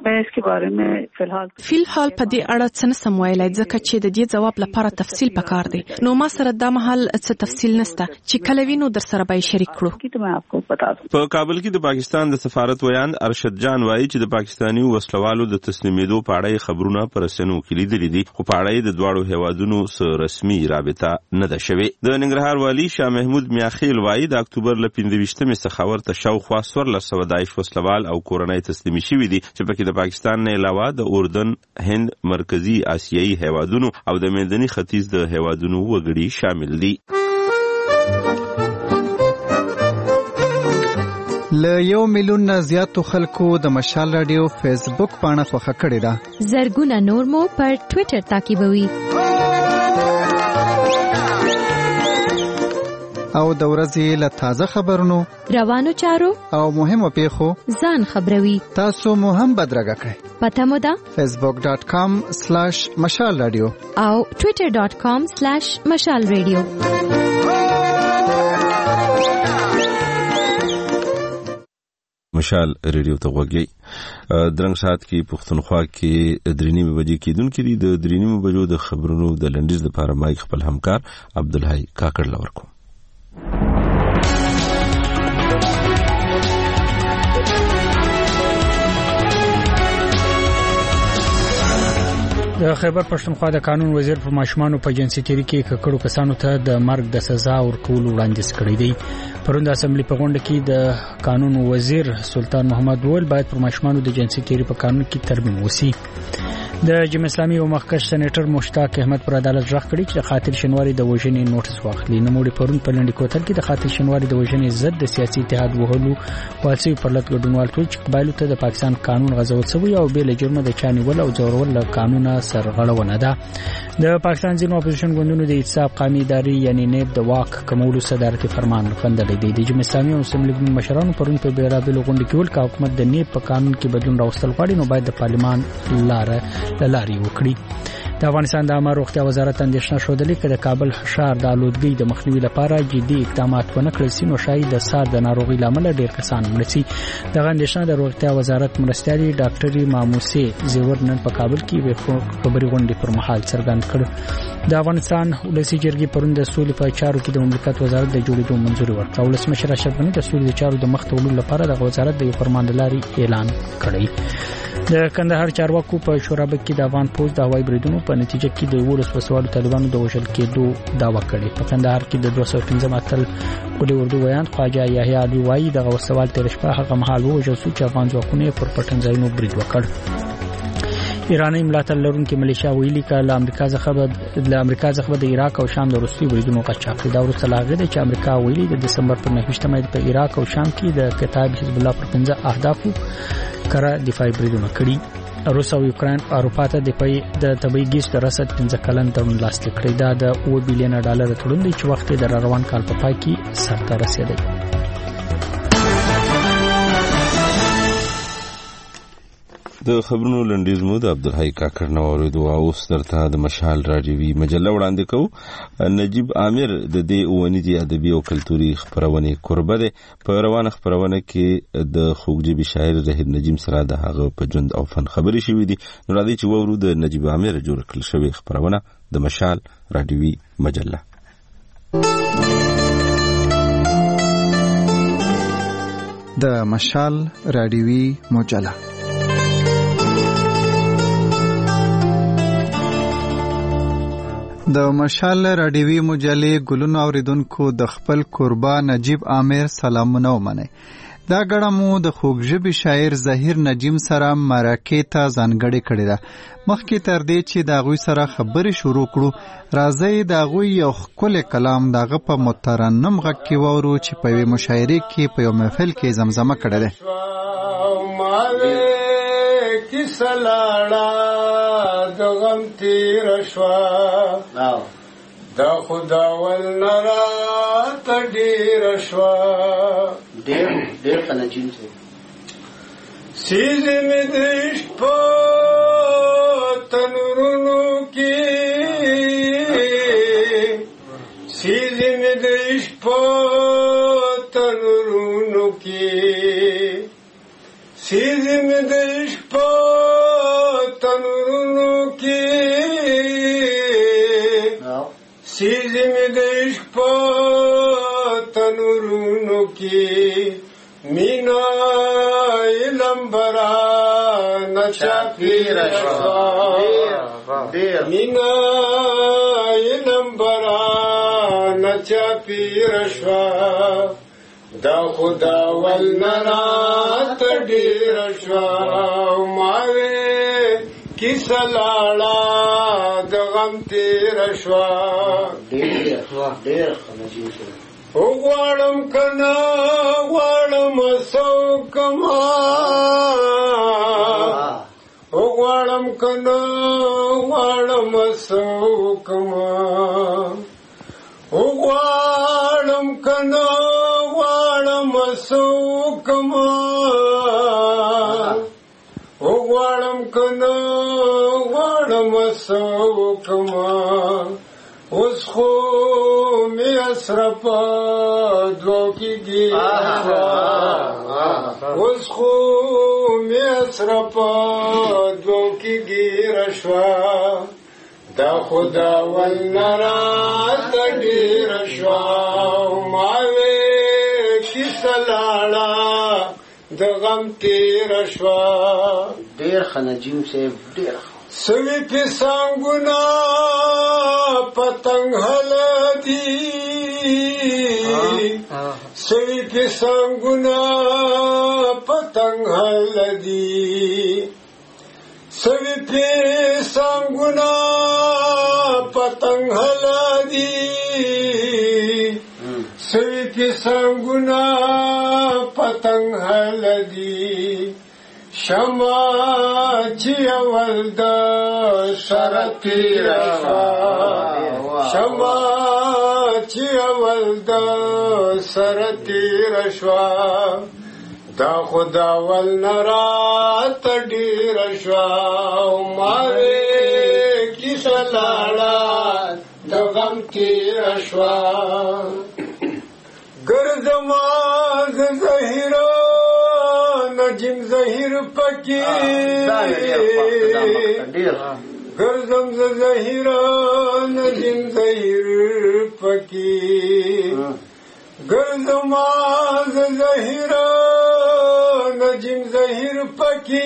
فی الحال په دې اړه څه نسم ویلای ځکه چې د دې جواب لپاره تفصیل پکار دی. نو ما سره دا مهال څه تفصیل نشته چې کله وینو در سره به شریک کړو. په کابل کې د پاکستان د سفارت ویان ارشد جان وایي چې د پاکستانی وسلوالو د تسلیمېدو په اړه خبرونه پر رسنیو کې لیدلې دي خو په اړه د دواړو هیوادونو سره رسمي رابطه نه ده شوې. د ننګرهار والی شاه محمود میاخیل وایي د اکتوبر له 15 څخه ورته شاوخوا 1400 داعش وسلوال او کورنۍ تسلیمي شوي دي چې پکې د پاکستان پاکستان نه علاوه د اردن، هند، مرکزی آسیایي هیوادونو او د منځني ختیځ د هیوادونو وګړي شامل دي. له 1 میلیون نه زیاتو خلکو د مشال رادیو فیسبوک پاڼه خوښه کړې ده. زرګونه نور مو پر ټوئیټر تعقیبوي. او د ورځې له تازه خبرونو، روانو چارو او مهمو پیښو ځان خبروي. تاسو مو هم بدرګه کړئ. پته مو ده facebook.com/مشال رادیو او twitter.com/مشال رادیو. مشال ریډیو ته غوږی. درنګ سات کې پښتونخوا کې 3:30 بجې کېدونکې دي. د 3:30 بجو د خبرونو د لنډیز لپاره مایک خپل همکار عبدالحی کاکړ لور کوم. د خیبر پښتونخوا د قانون وزیر په ماشومانو په جنسي تیری کې ککړو کسانو ته د مرګ د سزا ورکول وړاندیز کړی دی. پروند اسمبلی په غونډه کې د قانون وزیر سلطان محمد وول باید پر ماشومانو د جنسي تیری په قانون کې ترمیم وسی. د جمهوریت اسلامي او مخکښ سېنیټر مشتاق احمد پر عدالت ژغ کړی چې قاتل شنواری د وژنې نوټس واخلي. نوموړي پرون په لنډی کوتل کې د قاتل شنواری د وژنې ضد د سیاسي اتحاد وهلو والسي پر لټ ګډونوال ټول چې قبایلو ته د پاکستان قانون غزول شوی او بیل جرمه د چانیول او ځورول له قانونه سرغړونه ده. د پاکستان ځینو اپوزیشن ګوندونو د اتصاب قومي ادارې یعنی نیب د واک کمولو صدارتي فرمان وکړل دی. د جمهوریت اسلامي او مسلم لیگ مشرانو پرون په بیرابل غونډه کې ول چې حکومت د نیب په قانون کې بدلون راوستل غواړي نو باید د پارلمان لارې وکړي. د افغانستان د عامه روغتیا وزارت اندېښنه شودلې چې د کابل ښار د آلودګۍ د مخنیوي لپاره جدي اقدامات ونه کړل شي نو شاید د سار د ناروغي لامل ډېر کسان مړ شي. د اندېښنه د روغتیا وزارت مرستیالي ډاکټري ماموسه زیور نن په کابل کې خبري غونډې پر مهال څرګند کړ. د افغانستان ولسی جرګې پرون د سولې په چارو کې د مملکت وزارت د جوړېدو منځوري ورکړه. ولسمشر اشرف غني د سولې چارو د مخ ته وړلو لپاره د وزارت د یو فرمان لاري اعلان کړی. د کندهار چارواکو په شورابک کې د افغان پوز د هوایي بریدونو په نتیجه کې د ولس وسوالو طالبانو د وژل کېدو دعوا کړې. په کندهار کې د 215 اتل ولې اردو ویان خواجه یحیی علي وایي د وسوال تر شپه هغه مهال وژل شو چې افغان ځواکونه پر پټنځایونو برید وکړ. ایرانی ملاتړ لرونکي ملیشیا ویلي چې له امریکا څخه د عراق او شام د روسي بریدونو غچا کړې. دا ورسره لاغه ده چې امریکا ویلي د دسمبر پر 9 په عراق او شام کې د کتاب حزب الله پر 15 اهدافو کړه دفاعي بریدونه کړي. روس او یوکرين اروپا ته د طبي ګیس د رسد 15 کلن تړون لاسلیک کړی. دا د 2 بلین ډالر تړون دی چې وخت د روان کال په پای کې سرته رسیدلی. د خبرونو لنډیز مو د عبدالحی کاکړ نو اوریدو او سترته د مشال راډیوي مجله وړاندې کوو. نجیب عامر د دې اونیدي ادبي او کلتوري خبرونه قربه ده. په روانه خبرونه کې د خوږجبي شاعر زهیر نجیم سره د هغه په ژوند او فن خبرې شوې دي. نو راځي چې وورو د نجیب عامر جوړ کړل شوی خبرونه د مشال راډیوي مجله. د مشال راډیوي مجله د مشال راډیوي مجلې ګلونو اوریدونکو د خپل قربا نجیب عامر سلامونه ومنه. دا غړه مو د خوږژبي شاعر زهیر نجیم سره مرکه ته ځانګړې کړې ده. مخکې تر دې چې دا غوي سره خبرې شروع کړو راځي دا غوي یو خپل کلام دغه په مترنم غږ کې وورو چې په مشاعره کې په یو محفل کې زمزمه کړې ده. دغم تیر شوا دا خدا ولنرا تډیر شوا ډیر فنجین سي سیزه می دیش په تنورونو کې سیزه می دیش په تنورونو کې سیزه می دیش په سیزی می دیش پا تنورونو کی مینا لمبرا نچا پیر شوا مینا لمبرا نچا پیر شوا دا خدا ولنرا تډیر شوا ماوی کیسه لاړه د غم تېره شوه غواړم که نه غواړم څه وکړمه غواړم که نه غواړم څه وکړمه غواړم که نه غواړم څه وکړمه غواړم که نه غواړم څه وکړمه اوس خو مې اسره په دوو کې ګیره شوه اوس خو مې اسره په دوو کې ګیره شوه دا خو د اول نه راته ډېره شوه ما وې کیسه لاړه د غم تېره شوه ډېر ښه نجیم صاحب ډېر ښه سوی پی سانگونا پتنگ حلدی سوی پی سانگونا پتنگ حلدی سوی پی سانگونا پتنگ حلدی سوی پی سانگونا پتنگ حلدی شما چی اول دا شرطی رشا شما چی اول دا شرطی رشا دا خدا ول نرات دی رشا مارے کی سلاڑا دا غم کی رشا گرزمان زہیرہ نجم زہیر پکی گرزم زہیر نجم زہیر پکی گرزم زہیر نجم زہیر پکی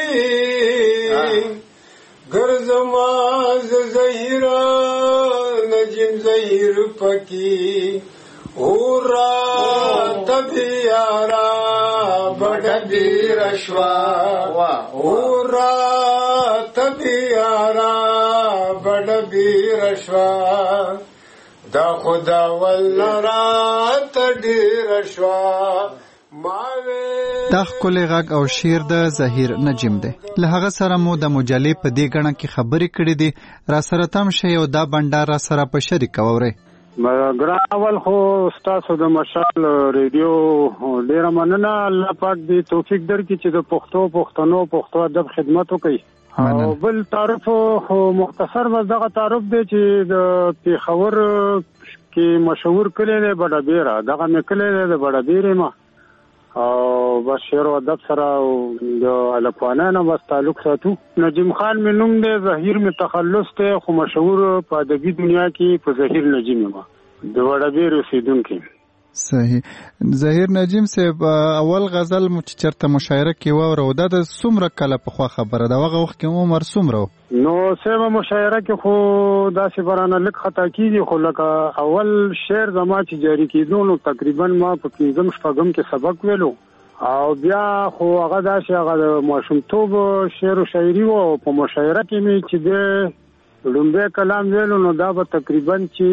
گرزم زہیر نجم زہیر پکی اورا تبیارا بڑا بیرشوا اورا تبیارا بڑا بیرشوا دا خدا والنرات ډیرشوا دا ښکلی غږ او شعر د ظهیر نجیم دی. له هغه سره مو د مجلې په دې ګڼه کې خبرې کړې دي. را سره تم شئ او دا بنډار را سره په شریک واورئ. ګران اول خو ستاسو د مشال ریډیو ډیره مننه. الله پاک دې توفیق درکړي چې د پښتنو پښتو ادب خدمت وکړي. او بل تعارف مختصر بس دغه تعارف دی چې د پیښور کې مشهور کلی دی بډابیره. دغه مې کلی دی د بډابیرې ما او بس شعر و ادب سره د الکوانانو بس تعلق ساتو. نجیم خان مې نوم دی، ظهیر مې تخلص دی، خو مشهور په ادبي دنیا کې په ظهیر نجیم ما د وډابیر اوسیدونکی. صحیح. ظهیر نجیم صاحب اول غزل مو چې چرته مشاعره کې واورو دا د څومره کله پخوا خبره ده؟ هغه وخت کې عمر څومره؟ نو سیمه مشاعره کې خو داسې برانه لږ خطا کیږي، خو لکه اول شعر زما چې جاری کېدو نو تقریبا ما په 15 شپږم کې سبق ویلو او بیا خو هغه داسې هغه د ماشومتوب شعر و شاعري و. په مشاعره کې مې چې د لومبی کلام ویلو نو دا به تقریبا چې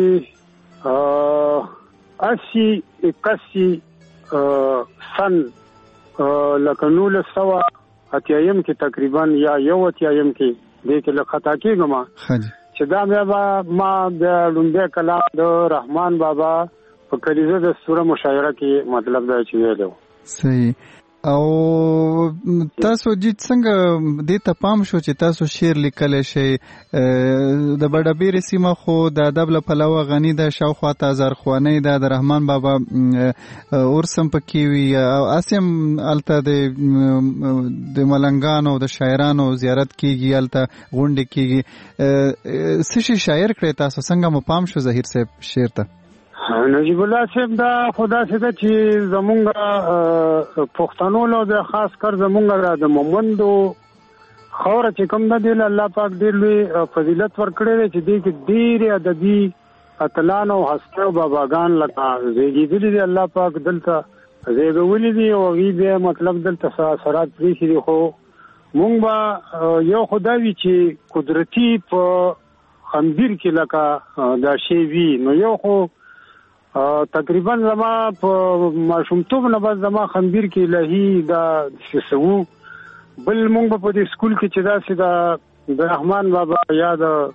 81 سن لکه 1980 کې تقریبا یا 81 کې دې کې لږ خطا کېږم چې دا ما د لومبی کلام د رحمان بابا په کلیزه د سوره مشاعره کې مطلب دا چې ویلو. صحیح. او تاسو جیت څنګه دې ته پام شو چې تاسو شعر لیکلی شئ؟ د بډابیرې سیمه خو د ادب له پلوه غني ده، شاوخوا ته زرخوانۍ ده، د رحمان بابا ورس هم پکې وي او هسې هم هلته د ملنګانو د شاعرانو زیارت کېږي، هلته غونډې کېږي. څه شي شاعر کړی تاسو؟ څنګه مو پام شو ظهیر صاحب شعر ته؟ نجیب الله صاحب دا خدا څخه چې زمونږ پښتنو له د خاص کر زمونږ د مومندو خوره چې کوم د الله پاک ډېر لوی فضیلت ورکړی دی چې دې کې ډېر ادبي اتلان او هستو باباګان لکه زیږېدلي دي. الله پاک دلته زیږولي دي او هغوی بیا مطلب دلته اثرات پرېښي دي. خو مونږ به یو خدای چې قدرتی په خنبیر کې لکه دا شی وی نو یو خو تقریبا زما په ماشومتوب نه بعد زما خنبیر کې الهي دا سسو بل مونږ په دې سکول کې چې دا سید رحمان بابا یا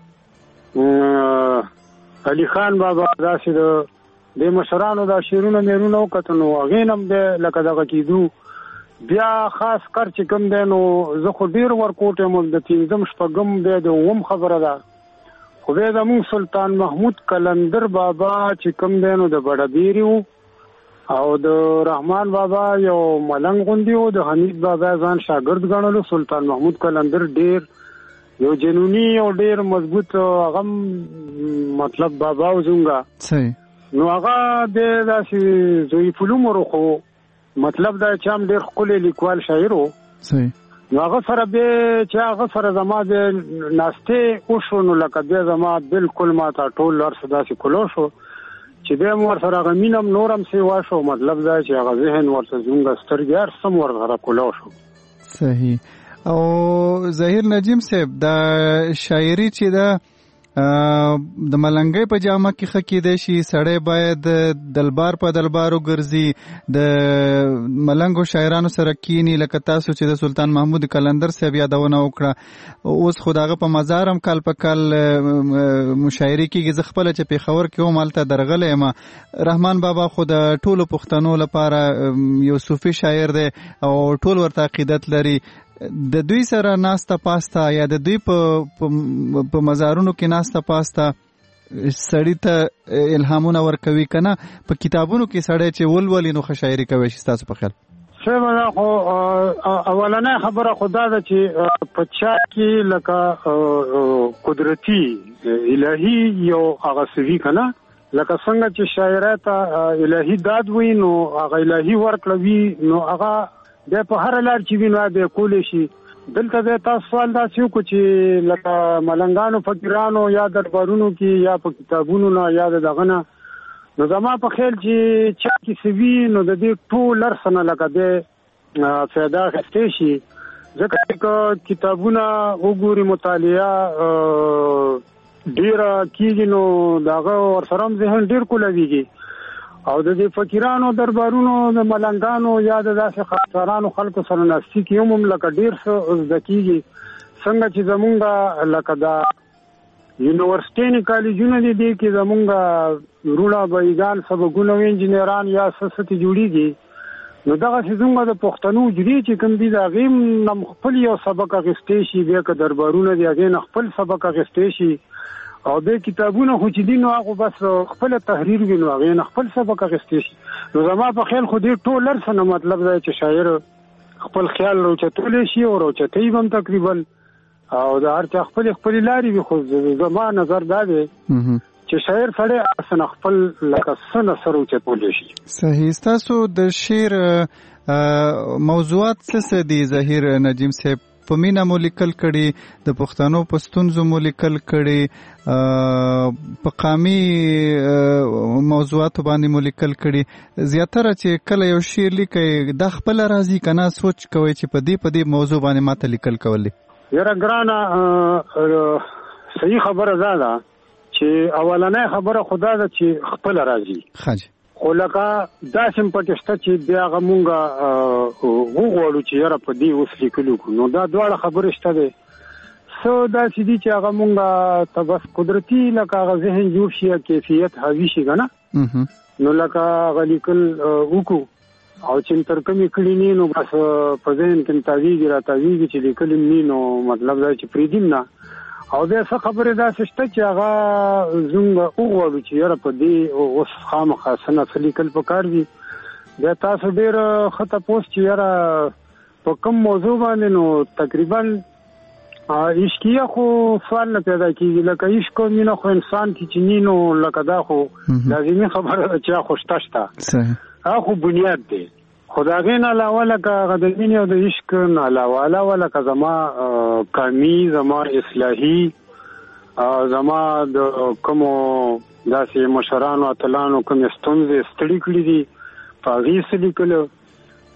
علي خان بابا دا سید د مشرانو دا شیرونه میرونه وکتنو غینم د لکه دغه کیدو بیا خاص کر چې کوم دی نو زه خو ډیر ورکوټ یم د پنځم شپږم دی د اوم خبره ده خو بیا زموږ سلطان محمود قلندر بابا چې کوم دی نو د بډبیري او د رحمان بابا یو ملنګ غوندي او د حمید بابا ځان شاګرد ګڼلو. سلطان محمود قلندر ډیر یو جنونی او ډیر مضبوط هغه مطلب بابا وزونګه صحیح نو هغه د داسې زوی فلومرو خو مطلب دا چې هم ډېر ښکلی لیکوال شاعر و. نو هغه سره بیا چې هغه سره زما د ناستې وشو نو لکه بیا زما بلکل ما ته ټول هر څه داسې کلو شو چې بیا م ورسره هغه مینه م نور هم سې وشو. مطلب دا چې هغه ذهن ورته زموږ سترګې هر څه م ورسره کلو شو. صحیح. او ظهیر نجیم صاحب دا شاعري چې دا د ملنګۍ په جامه کې خکې دی شي سړی باید دلبار په دلبارو ګرځي د ملنګو شاعرانو سره کینی لکه تاسو چې د سلطان محمود قلندر صاحب یادونه وکړه اوس خو دغه په مزار هم کال په کال مشاعري کېږي. زه خپله چې پېښور کې وم هلته درغلی یم. رحمان بابا خو د ټولو پښتنو لپاره یو صوفي شاعر دی او ټول ورته عقیدت لري. د دوی سره ناسته پاسته یا د دوی په مزارونو کې ناسته پاسته سړی ته الهامونه ورکوي کنه په کتابونو کې سړی چې ولولي نو ښه شاعري کوي شي ستاسو په خیال؟ سمه خو اولنې خبره خدا ده چې په چا کې لکه قدرتی الهي یو هغه سوي کنه لکه څنګه چې شاعرات الهي داد وي نو هغه الهي ورکړوي نو هغه د په هر لار چې وینو به کولې شي. دلته د تاسو سوال دا چې چې لکه ملنګانو فقیرانو یا دربارونو کې یا په کتابونو نه یا دغه نه نو زما په خیال چې چا کې سوي نو د دې ټول لرسنه لکه د فایده اخیستې شي ځکه چې کتابونه وګوري مطالعه ډیر کېږي نو دغه ورسره هم ذهن ډیر کولويږي او د دې فقیرانو دربارونو د ملنګانو یا د داسې خاطرانو خلکو سره ناستی کې هم لکه ډیر څه زده کېږي. څنګه چې زمونږ لکه دا یونیورسټي کالجونه دي کې زمونږ روړه بېګان سبقونه انجینران یا سیاست جوړیږي نو دغه څنګه د پښتنو جدي چې کوم دي دا غیم نم خپل یو سبق اخیستې شي بیا که دربارونه دي هغه خپل سبق اخیستې شي او د کتابونو خو چې دي نو هغه بس خپل تحریر وینو هغه خپل سبق اخیستې شي. نو زما په خیال خو دې ټول لرسنه مطلب دا چې شاعر خپل خیال روچتولې شي او روچتې هم تقریبا او د هر چا خپل لاري وي. خو زما نظر دا دی چې شاعر سره اسنه خپل لکه سن سره روچتولې شي. صحیح. تاسو د شعر موضوعات څه دي ظهیر نجیم صاحب؟ په مینا مو لیکل کړي د پښتنو په ستونزو مو لیکل کړي په قامي موضوعاتو باندې مو لیکل کړي. زیاتره چې کله یو شعر لیکي د خپل راضي کنه سوچ کوي چې په دې موضوع باندې ماته لیکل کولې. یاره ګرانه صحیح خبره ده چې اولنې خبره خدا ده چې خپل راضي خاجي خو لکه داسې پکشته چې بیا غمونګه وغوړو چې یاره په دې اوس لیکلو نو دا دواړه خبرې شته دی څه داسې دي چې هغه مونږه ته بس قدرتي لکه هغه ذهن جوړ شي کیفیت حاوي شي که نه نو لکه هغه لیکل وکړو او چې تر کومې کړي نه نو بس په ذهن کې تاویږي را تاویږي چې لیکل نه نو مطلب دا چې پریدیم نه او بیا څه خبرې داسې شته چې هغه زموږ وغواړو چې یاره په دې اوس خامخا څه نه لیکل پکار دي. بیا تاسو ډېر ښه تپوس چې یاره په کوم موضوع باندې نو تقریبا عشقیه خو سوال نه پیدا کېږي لکه عشق او مینه خو انسان کې چې نی نو لکه دا خو لازمي خبره ده چې خو شته هغه خو بنیاد دی. خو د هغې نه علاوه لکه هغه د مینې او د عشق نه علاوه لکه زما قامي زما اصلاحي زما د کومو داسې مشرانو اتلانو کومې ستونزې ستړي کړي دي په هغې څه لیکلو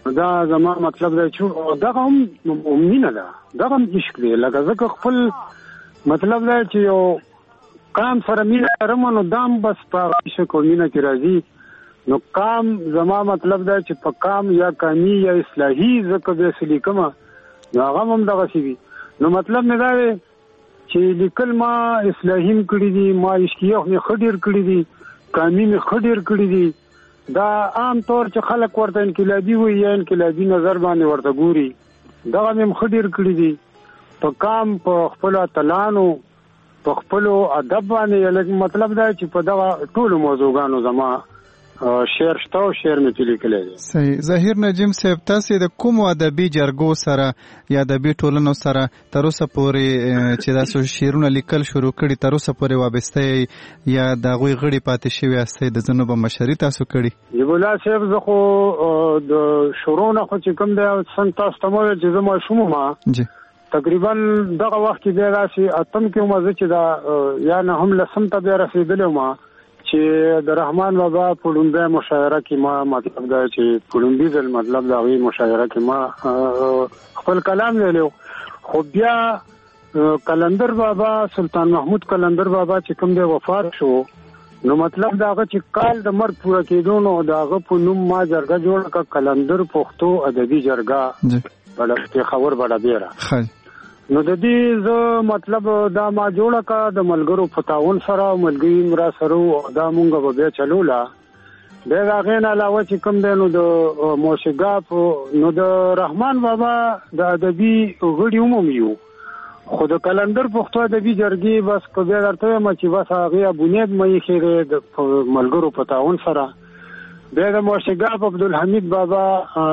دا زما مطلب دی چې دا هم مینه ده، دا هم عشق دی. لکه ځکه خپل مطلب دی چې یو قام سره مینه لرم نو دا هم بس په عشق او مینه کې راځي. نو قام زما مطلب دی چې په قام یا قامي یا اصلاحي ځکه به څه لیکم نو هغه هم دغسې وي. نو مطلب مې دا دی چې لیکل ما اصلاحي هم کړي دي، ما عشقیه مې ښه ډېر کړي دي، قامي مې ښه ډېر کړي دي. دا عام طور چې خلک ورته انقلابي وي یا انقلابي نظر باندې ورته ګوري، دغه مې هم ښه ډېر کړي دي. په قام په خپلو اتلانو په خپلو ادب باندې مطلب دا چې په دغه ټولو موضوعګانو زما شعر شته او شعر مې پې لیکلی دی. صحیح. ظهیر نجیم صاحب، تاسې د کومو ادبي جرګو سره یا ادبي ټولنو سره تر اوسه پورې چې داسې شعرونه لیکل شروع کړي تر اوسه پورې وابسته یې یا د هغوی غړي پاتې شوي یاستئ؟ د ځینو به مشري تاسو کړي؟ جیب الله صاحب، زه خو د شروع نه خو چې کوم دی څنګه تاسو ته مو چې زه ماشوم وم تقریبا دغه وخت کې بیا داسې اتم کې وم زه چې دا یا نه هم لسم ته بیا رسېدلی وم چې د رحمان بابا په لومبۍ مشاعره کې ما مطلب دا چې په لومبي ځل مطلب د هغوی مشاعره کې ما خپل کلام ویلی. خو بیا قلندر بابا، سلطان محمود قلندر بابا چې کوم دی وفات شو، نو مطلب دا هغه چې کال د مرګ پوره کېدو نو د هغه په نوم ما جرګه جوړه کړه، قلندر پښتو ادبي جرګه پېښور بډابیره. نو د دې زه مطلب دا ما جوړه کړه د ملګرو په تعاون سره، ملګري را سره او دا مونږ به بیا چلوله. بیا د هغې نه علاوه چې کوم دی نو د موسیقا نو د رحمان بابا د ادبي غړي هم یو، خو د قلندر پښتو ادبي جرګې بس که بیا درته وایم چې بس هغې بنیاد مه ایښی دی د ملګرو په تعاون سره. بیا د موسیقا عبدالحمید بابا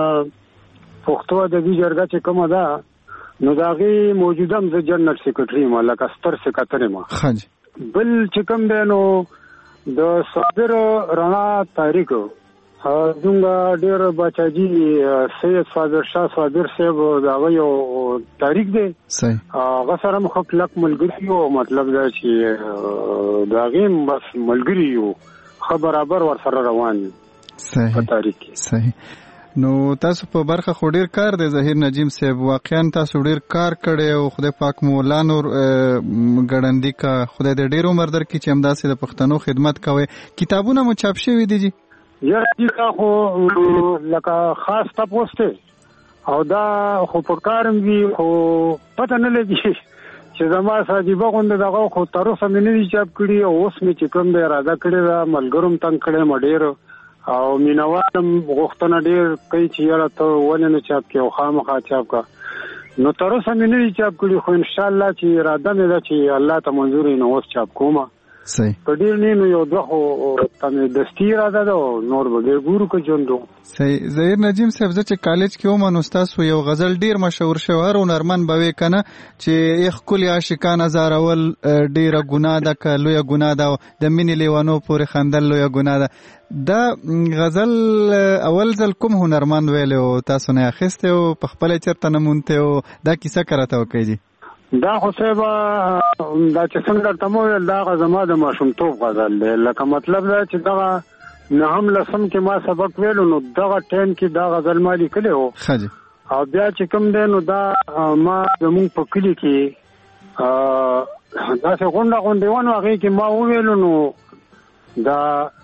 پښتو ادبي جرګه چې کومه ده نو د هغې موجوده هم زه جنرال سیکرټري یم، لکه ستر سکاتر یم. بل چې کوم دی نو د صابر رڼا تحریک زموږ ډېر باچاجي سید صابر شاه صابر صاحب د هغه یو تحریک دی، هغه سره هم ښه کلک ملګري یو. مطلب دا چې د هغې هم بس ملګري یو، ښه برابر ورسره روان یو په تحریک کې. صحیح. نو تاسو په برخه خو ډیر کار دی ظهیر نجیم صاحب، واقعا تاسو ډیر کار کړی او خدای پاک مو لا نور ګړندي کا، خدای دې ډیر عمر درکړي چې همداسې د پښتنو خدمت کوئ. کتابونه مو چاپ شوي دي؟ یاره خو لکه خاص تپوس دی او دا خو په کار هم وي، خو پته نه لګي چې زما صاحبه غونډه دغه خو تر اوسه مې نه دي چاپ کړي او اوس مې چې کوم دی اراده کړې ده، ملګرو هم تنګ کړی م ډېر او مینوالم غوښتنه ډېر کوي چې یاره ته ولې نه چاپ کړې او خامخا چاپ کړه. نو تر اوسه مې نه دي چاپ کړي، خو انشاءالله چې اراده مې ده چې الله ته منظور وي نو اوس چاپ کومه. په ډېر نه نو یو دوه خو ته مې دستي اراده ده او نور به ډېر ګورو که ژوند و. صحیح. ظهیر نجیم صاحب، زه چې کالج کې وم نو ستاسو یو غزل ډېر مشهور شوی، هر هنرمند به ویې که نه چې ای ښکلي عاشقان ازارول ډېره ګناه ده که لویه ګناه ده، د مینې لیونو پورې خندل لویه ګناه ده. دا غزل اول ځل کوم هنرمند ویلی او تاسو نه اخیستی او په خپله چېرته نه مونتی او دا کیسه که راته وکړئ جي؟ دا خو صاحبه دا چې څنګه درته مو ویل دا هغه زما د ماشومتوب غزل دی. لکه مطلب دا چې دغه نهم لسم کې ما سبق ویلو نو دغه ټایم کې دا غزل ما لیکلی و او بیا چې کوم دی نو دا ما زمونږ په کلي کې داسې غونډه غونډیوان و هغې کې ما وویلو نو دا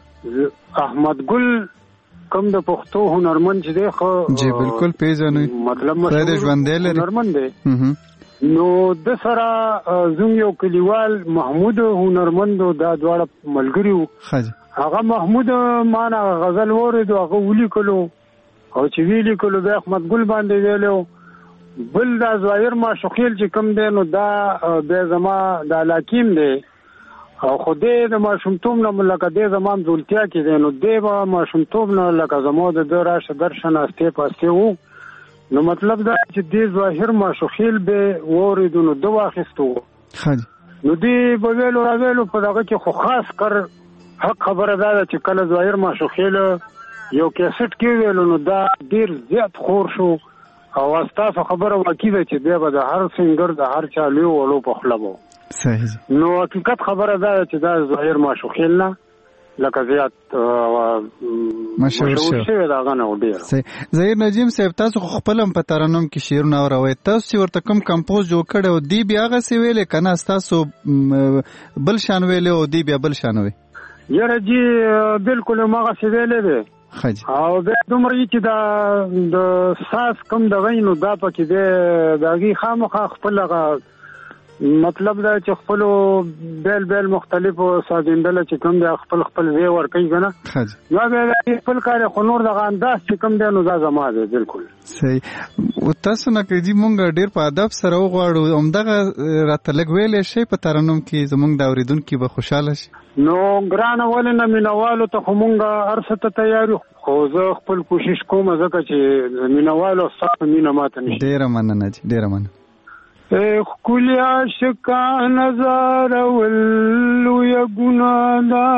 احمد ګل کوم د پښتو هنرمند چې دی ښه جی بالکل پیژنئ، مطلب مشهور هنرمند دی. نو د سره زموږ یو کلیوال محمود هنرمند دا دواړه ملګري وو، هغه محمود ما نه غزل واورېدو هغه ولیکلو او چې ویې لیکلو بیا احمد ګل باندې ویلو. بل دا ظاهر ماشوخیل چې کوم دی نو دا بیا زما د علاقیم دی او خو دی د ماشومتوب نه لکه دی زما همزولتیا کې دی نو دی به ماشومتوب نه لکه زما د ده راشه درشه ناستې پاستې وو. نو مطلب دا چې دی ظاهر ماشوخیل به واورېدو نو ده واخیستو نو دی به ویلو را ویلو په دغه کې خو خاص کر حق خبره دا ده چې کله ظاهر ماشوخیل یو کیسټ کې ویلو نو دا ډېر زیات خور شو او ستاسو خبره واقع ده چې دی به د هر سنګر د هر چا لوی وړو په خوله به. نو حقیقت خبره دا ده چې دا ظاهر ماشوخیل نه لکه زیات مشهور شوی دا غنه ډیر. ظهیر نجیم صاحب تاسو خپل هم په ترنم کې شعرونه اوروئ، تاسو ورته کوم کمپوز جوړ کړی او دی بیا هغه سی ویلې کنه تاسو بل شان ویلې او دی بیا بل شان وی؟ یاره جی بالکل ماغه سی ویلې دی او د دومره چې دا د ساس کم د غینو دا پکې دی داغي خامخا خپل مطلب دا چې خپل بیل بیل مختلفو سازندل چې کوم دی خپل وی ور کوي کنه یا به خپل کار خو نور دغه انداز چې کوم دی نو دا زما دی بالکل صحیح. او تاسو نه کوي مونږ ډیر په ادب سره وغواړو همدغه راته لګ ویلې شي په ترنم کې زمونږ د اوریدونکو به خوشاله شي. نو ګران ولنه مینوالو ته مونږه ارسته تیاری خو زه خپل کوشش کوم ځکه چې مینوالو صاحب مینه ماته نشي. ډیر مننه جی ډیر مننه. خکلی عاشقا نظاره ولو یا ګنادا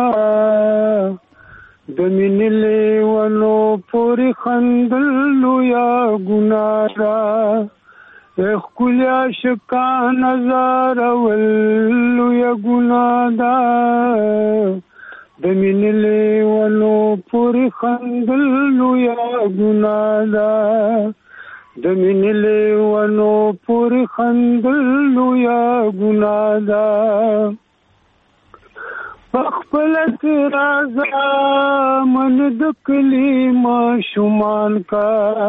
د مینې لیوانو پورې خندلو یا ګنادا خکلی عاشقا نظاره ولو یا ګنادا د مینې لیوانو پورې خندلو یا ګنادا د مینې لیوانو پورې خندلو یا ګناه ده پخپله رازه من د کلي ماشومان کا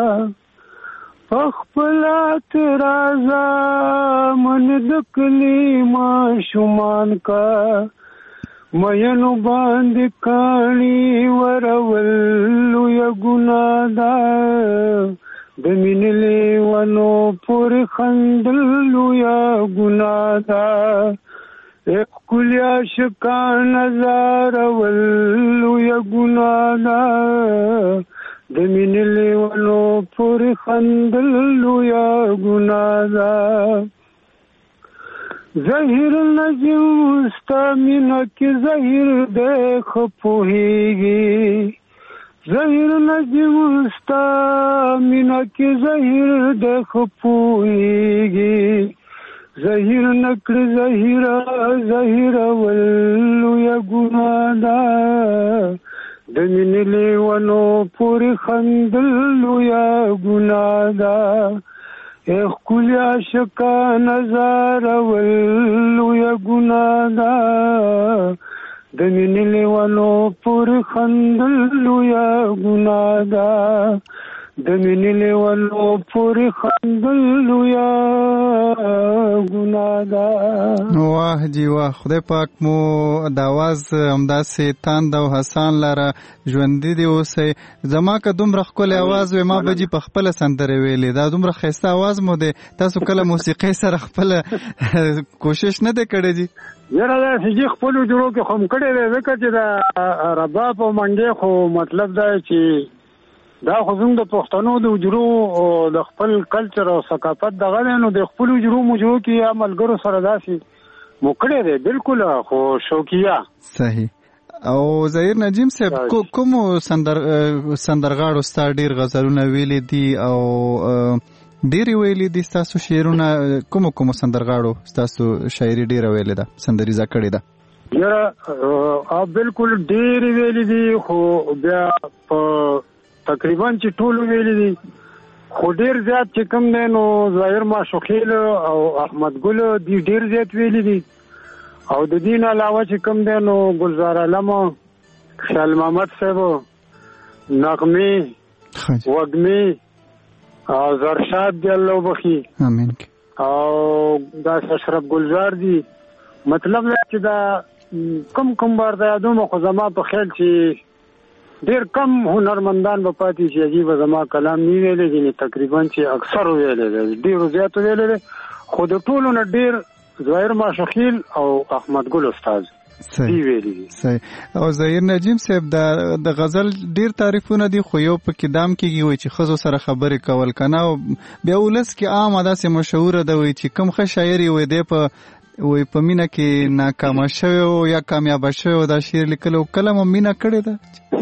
پخپله رازه من د کلي ماشومان کا مینو باندې کاڼي ورولو یا ګناه ده د مینې لیوانو پورې خندلو یا ګناه ده ښکلي عاشقا نظاره ولو یا ګناه ده د مینې لیوانو پورې خندلو یا ګناه ده زهیر نجم ستا مینه کې زهیر دی ښه پوهېږي زهیر نجم ستا مینه کې زهیر دی ښه پوهېږي زهیر نکړې زهیره ولو یا ګناه ده د مینې لیوانو پورې خندلو یا ګناه ده ښکلي عاشقا نظاره ولو یا ګناه ده د مینې لیوانو پورې خندلو یا ګناه ده د مینې لیوانو پورې خندلو یا ګناه ده. واه جی واه، خدای پاک مو د اواز همداسې تاند او حسان لره ژوندي دي اوسئ. زما که دومره ښکلی اواز وی ما به جي په خپله سندرې ویلې. دا دومره ښایسته اواز مو دی، تاسو کله موسیقۍ سره خپله کوشش نه دی کړی جي؟ یاره داسې جي خپلو جوړو کې خو م کړی دی ځکه چې د رباب او منګې خو مطلب دا چې دا خو زموږ د پښتنو د اجرو د خپل کلچر او ثقافت دغه دی، نو د خپلو اجرو مجرو کې یا ملګرو سره داسې مو کړی دی بالکل خو شوقیه. صحیح. او ظهیر نجیم صاحب کومو سندرغاړو ستا ډېر غزلونه ویلي دي او ډېرې ویلي دي ستاسو شعرونه؟ کومو سندرغاړو ستاسو شاعري ډېره ویلې ده، سندریزه کړې ده؟ یاره بالکل ډېرې ویلي دي خو بیا په تقریبا چې ټول ویلي دي خو ډیر زیات چې کوم دی نو ظاهر معشوقیل او احمد ګل دی ډیر زیات ویلي دي او د دې نه علاوه چې کوم دی نو ګلزار علم، خیال محمد صاحب، نغمې، وږمې او زرشاد دی الله وبخي امين او دا اشرف ګلزار دی. مطلب دا چې دا کم بار دا یادوم خو زما په خیال چې ډیر کم هنرمندان به پاتې شي عجیب زما کلام نه ویلې دي، تقریبا چې اکثر ویلې دي، ډیر زیات ویلې دي خو د ټولو نه ډیر ظاهر معشوقیل او احمد ګل استاد دی ویلې دي. صحیح. او ظهیر نجیم صاحب د غزل ډیر تعریفونه دي خو یو پکې دام کېږي وایي چې ښځو سره خبرې کول کنه، او بیا ولس کې عام داسې مشهوره ده وایي چې کم ښه شاعر وي دی په مینه کې ناکامه شوی او یا کامیابه شوی او دا شعر لیکلی او کله مو مینه کړې ده؟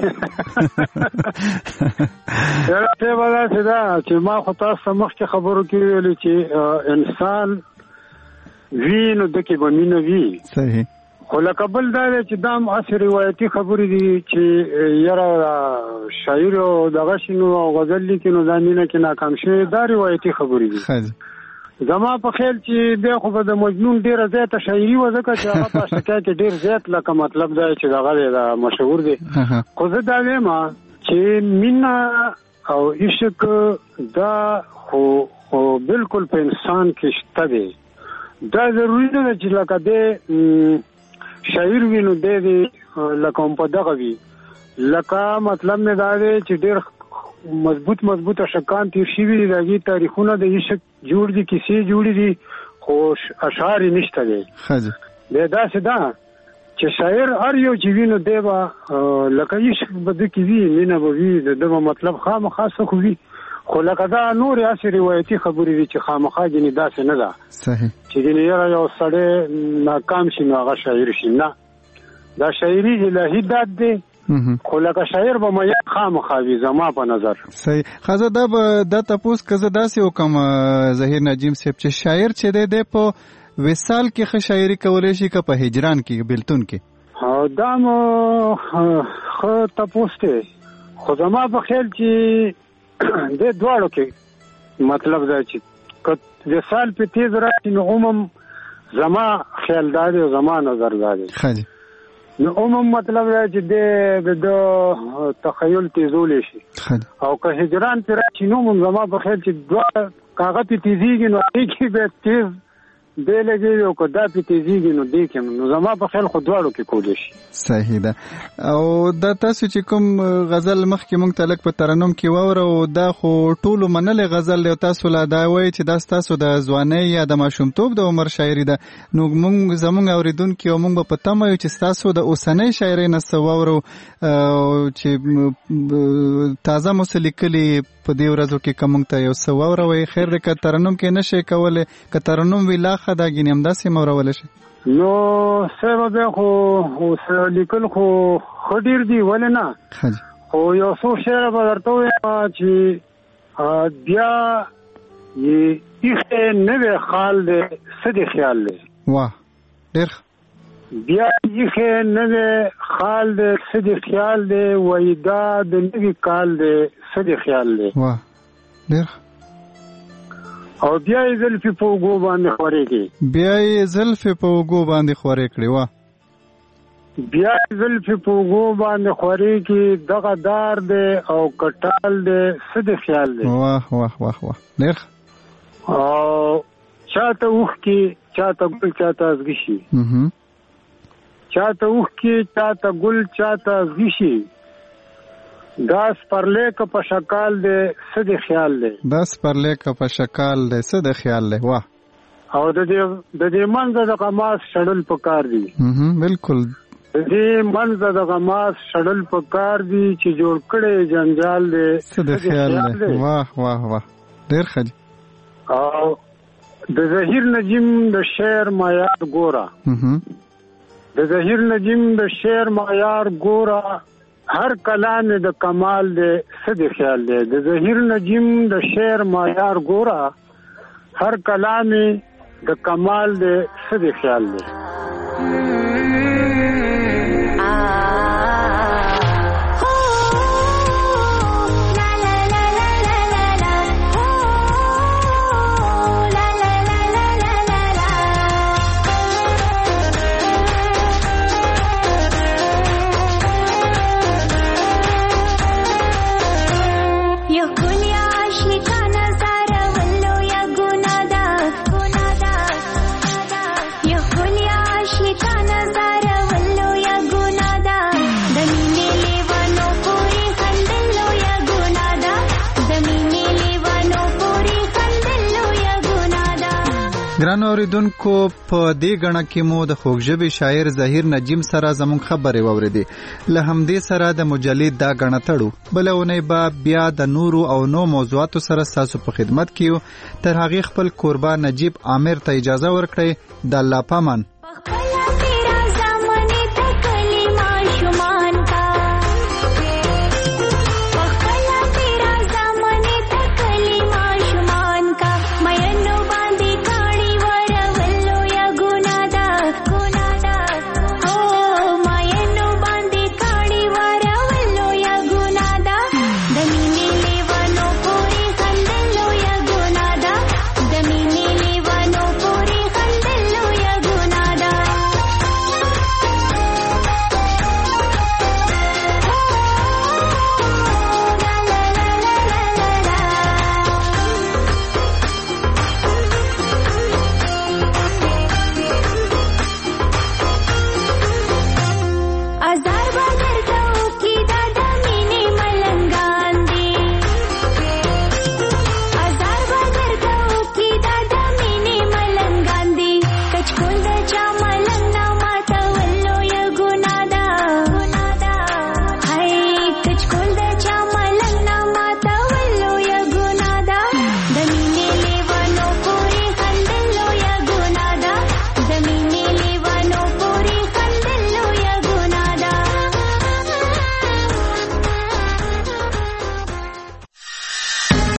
ته به داسې ده چې ما خو تاسو ته مخکې خبرو کې ویلي چې انسان وي نو دکې به مینه وي. صحیح. خو لکه بل دا دی چې دا هم هسې روایتي خبرې دي چې یاره شاعر او دغه شي نو او غزل لیکي نو دا مینه کې ناکام شوی، دا روایتي خبرې دي. زما په خیال چې بیا خو به د مجنون ډېره زیاته شاعري وه، ځکه چې هغه په اشتکا کې ډېر زیات لکه مطلب دا چې دغه دی دا مشهور دی. خو زه دا وایم چې مینه او عشق دا خو بالکل په انسان کې شته دی. دا ضروري نه ده چې لکه دی شاعر وي نو دی لکه هم په دغه وي، لکه مطلب مې دا دی چې ډېر مضبوط اشکان تیر شوي دي، د هغې تاریخونه د عشق جوړ دي، کیسې جوړې دي، خو اشعار یې نشته دی. دی داسې ده چې شاعر هر یو چې وي نو دی به لکه عشق به ده کې وي، مینه به وي، د ده به مطلب خامخا څه خو وي. خو لکه دا نورې هسې روایتي خبرې دي چې خامخا ګینې داسې نه ده چې ګینې یاره یو سړی ناکام شي نو هغه شاعر شي. نه، دا شاعري الهي داد دی، خو لکه شاعر به میا خامخا وي زما په نظر. صحیح. خزه دا تپوس که زه داسې وکم ظهیر نجیم صاحب چې شاعر چې دی په وصال کې ښه شاعري کولی شي که په هجران کې بیلتون کې؟ دا مو ښه تپوس دی، خو زما په خیال چې د دواړو کې مطلب دا چې که وصال په تیز راشي نو عموم زما خیال دا دی او زما نظر دا دی نو عموم مطلب دا چې د تخیل تیزولی شي، او که هجران په راشي نو عموم زما په خیال چې دواړه کاغه په تیزیږي نو هغې کې به تیز دی لګېږي، او که دا په تیزیږي نو دی کې نو زما په خیال خو دواړو کې کولی شي. صحیح ده. او دا تاسو چې کوم غزل مخکې مونږ ته لږ په ترنم کې واورو، دا خو ټولو منلې غزل دی او تاسو لا دا وایي چې دا ستاسو د ځوانۍ یا د ماشومتوب د عمر شاعري ده. نو زمونږ اورېدونکي او مونږ به په تمه یو چې ستاسو د اوسنۍ شاعرۍ نه څه واورو چې تازه مو څه لیکلي په دې ورځو کې که مونږ ته یو څه واوروئ. خیر دی که ترنم کې نه شئ کولی، که ترنم وي لا ښه ده، ګینې همداسې هم اورولی شئ. نو صاحب بیا خو لیکل خو ښه ډېر دي، ولې نه، خو یو څو شعره به درته ووایم چې بیا یې ایښی نوی خال دی څه د خیال دی. واه ډېر ښه. بیا ایښی نوی خال دی څه د خیال دی، وایي دا د نوي کال دی څه د خیال دی. واه ډېر ښه. او بیا یې زلفې په اوږو باندې خورې کړي. بیا یې زلفې په اوږو باندې خورې کړي. واه. بیا یې زلفې په اوږو باندې خورې کړي، دغه دار دی او کټال دی څه د خیال دی. واه واه واه واه ډېر ښه. او چاته اوښکې چاته ګل چاته ازغي شي، چاته اوښکې چاته ګل چاته ازغي شي، دا سپرلی که په شکال دی څه د خیال دی. دا سپرلی که په شکال دی څه د خیال دی. واه. او د دې منځه د غماس شړل پکار دي. بالکل. د دې منځه د غماس شړل پکار دي چې جوړ کړی جنجال دی څه د خیال دی. واه واه واه ډېر ښه دي. او د ظهیر نجیم د شعر معیار ګوره، د ظهیر نجیم د شعر معیار ګوره، هر کلام د کمال دی څه د خیال دی. د ظهیر نجیم د شعر معیار ګوره، هر کلام د کمال دی څه د خیال دی. ګرانو اوریدونکو، په دې غڼه کې مو د خوږژبې شاعر ظهیر نجیم سره زموږ خبرې واورېدې. له همدې سره د مجلې دا غڼه تړو. بله اونۍ به بیا د نورو او نو موضوعاتو سره ستاسو په خدمت کې یو. تر هغې خپل کوربه نجیب عامر ته اجازه ورکړئ. د الله پامان.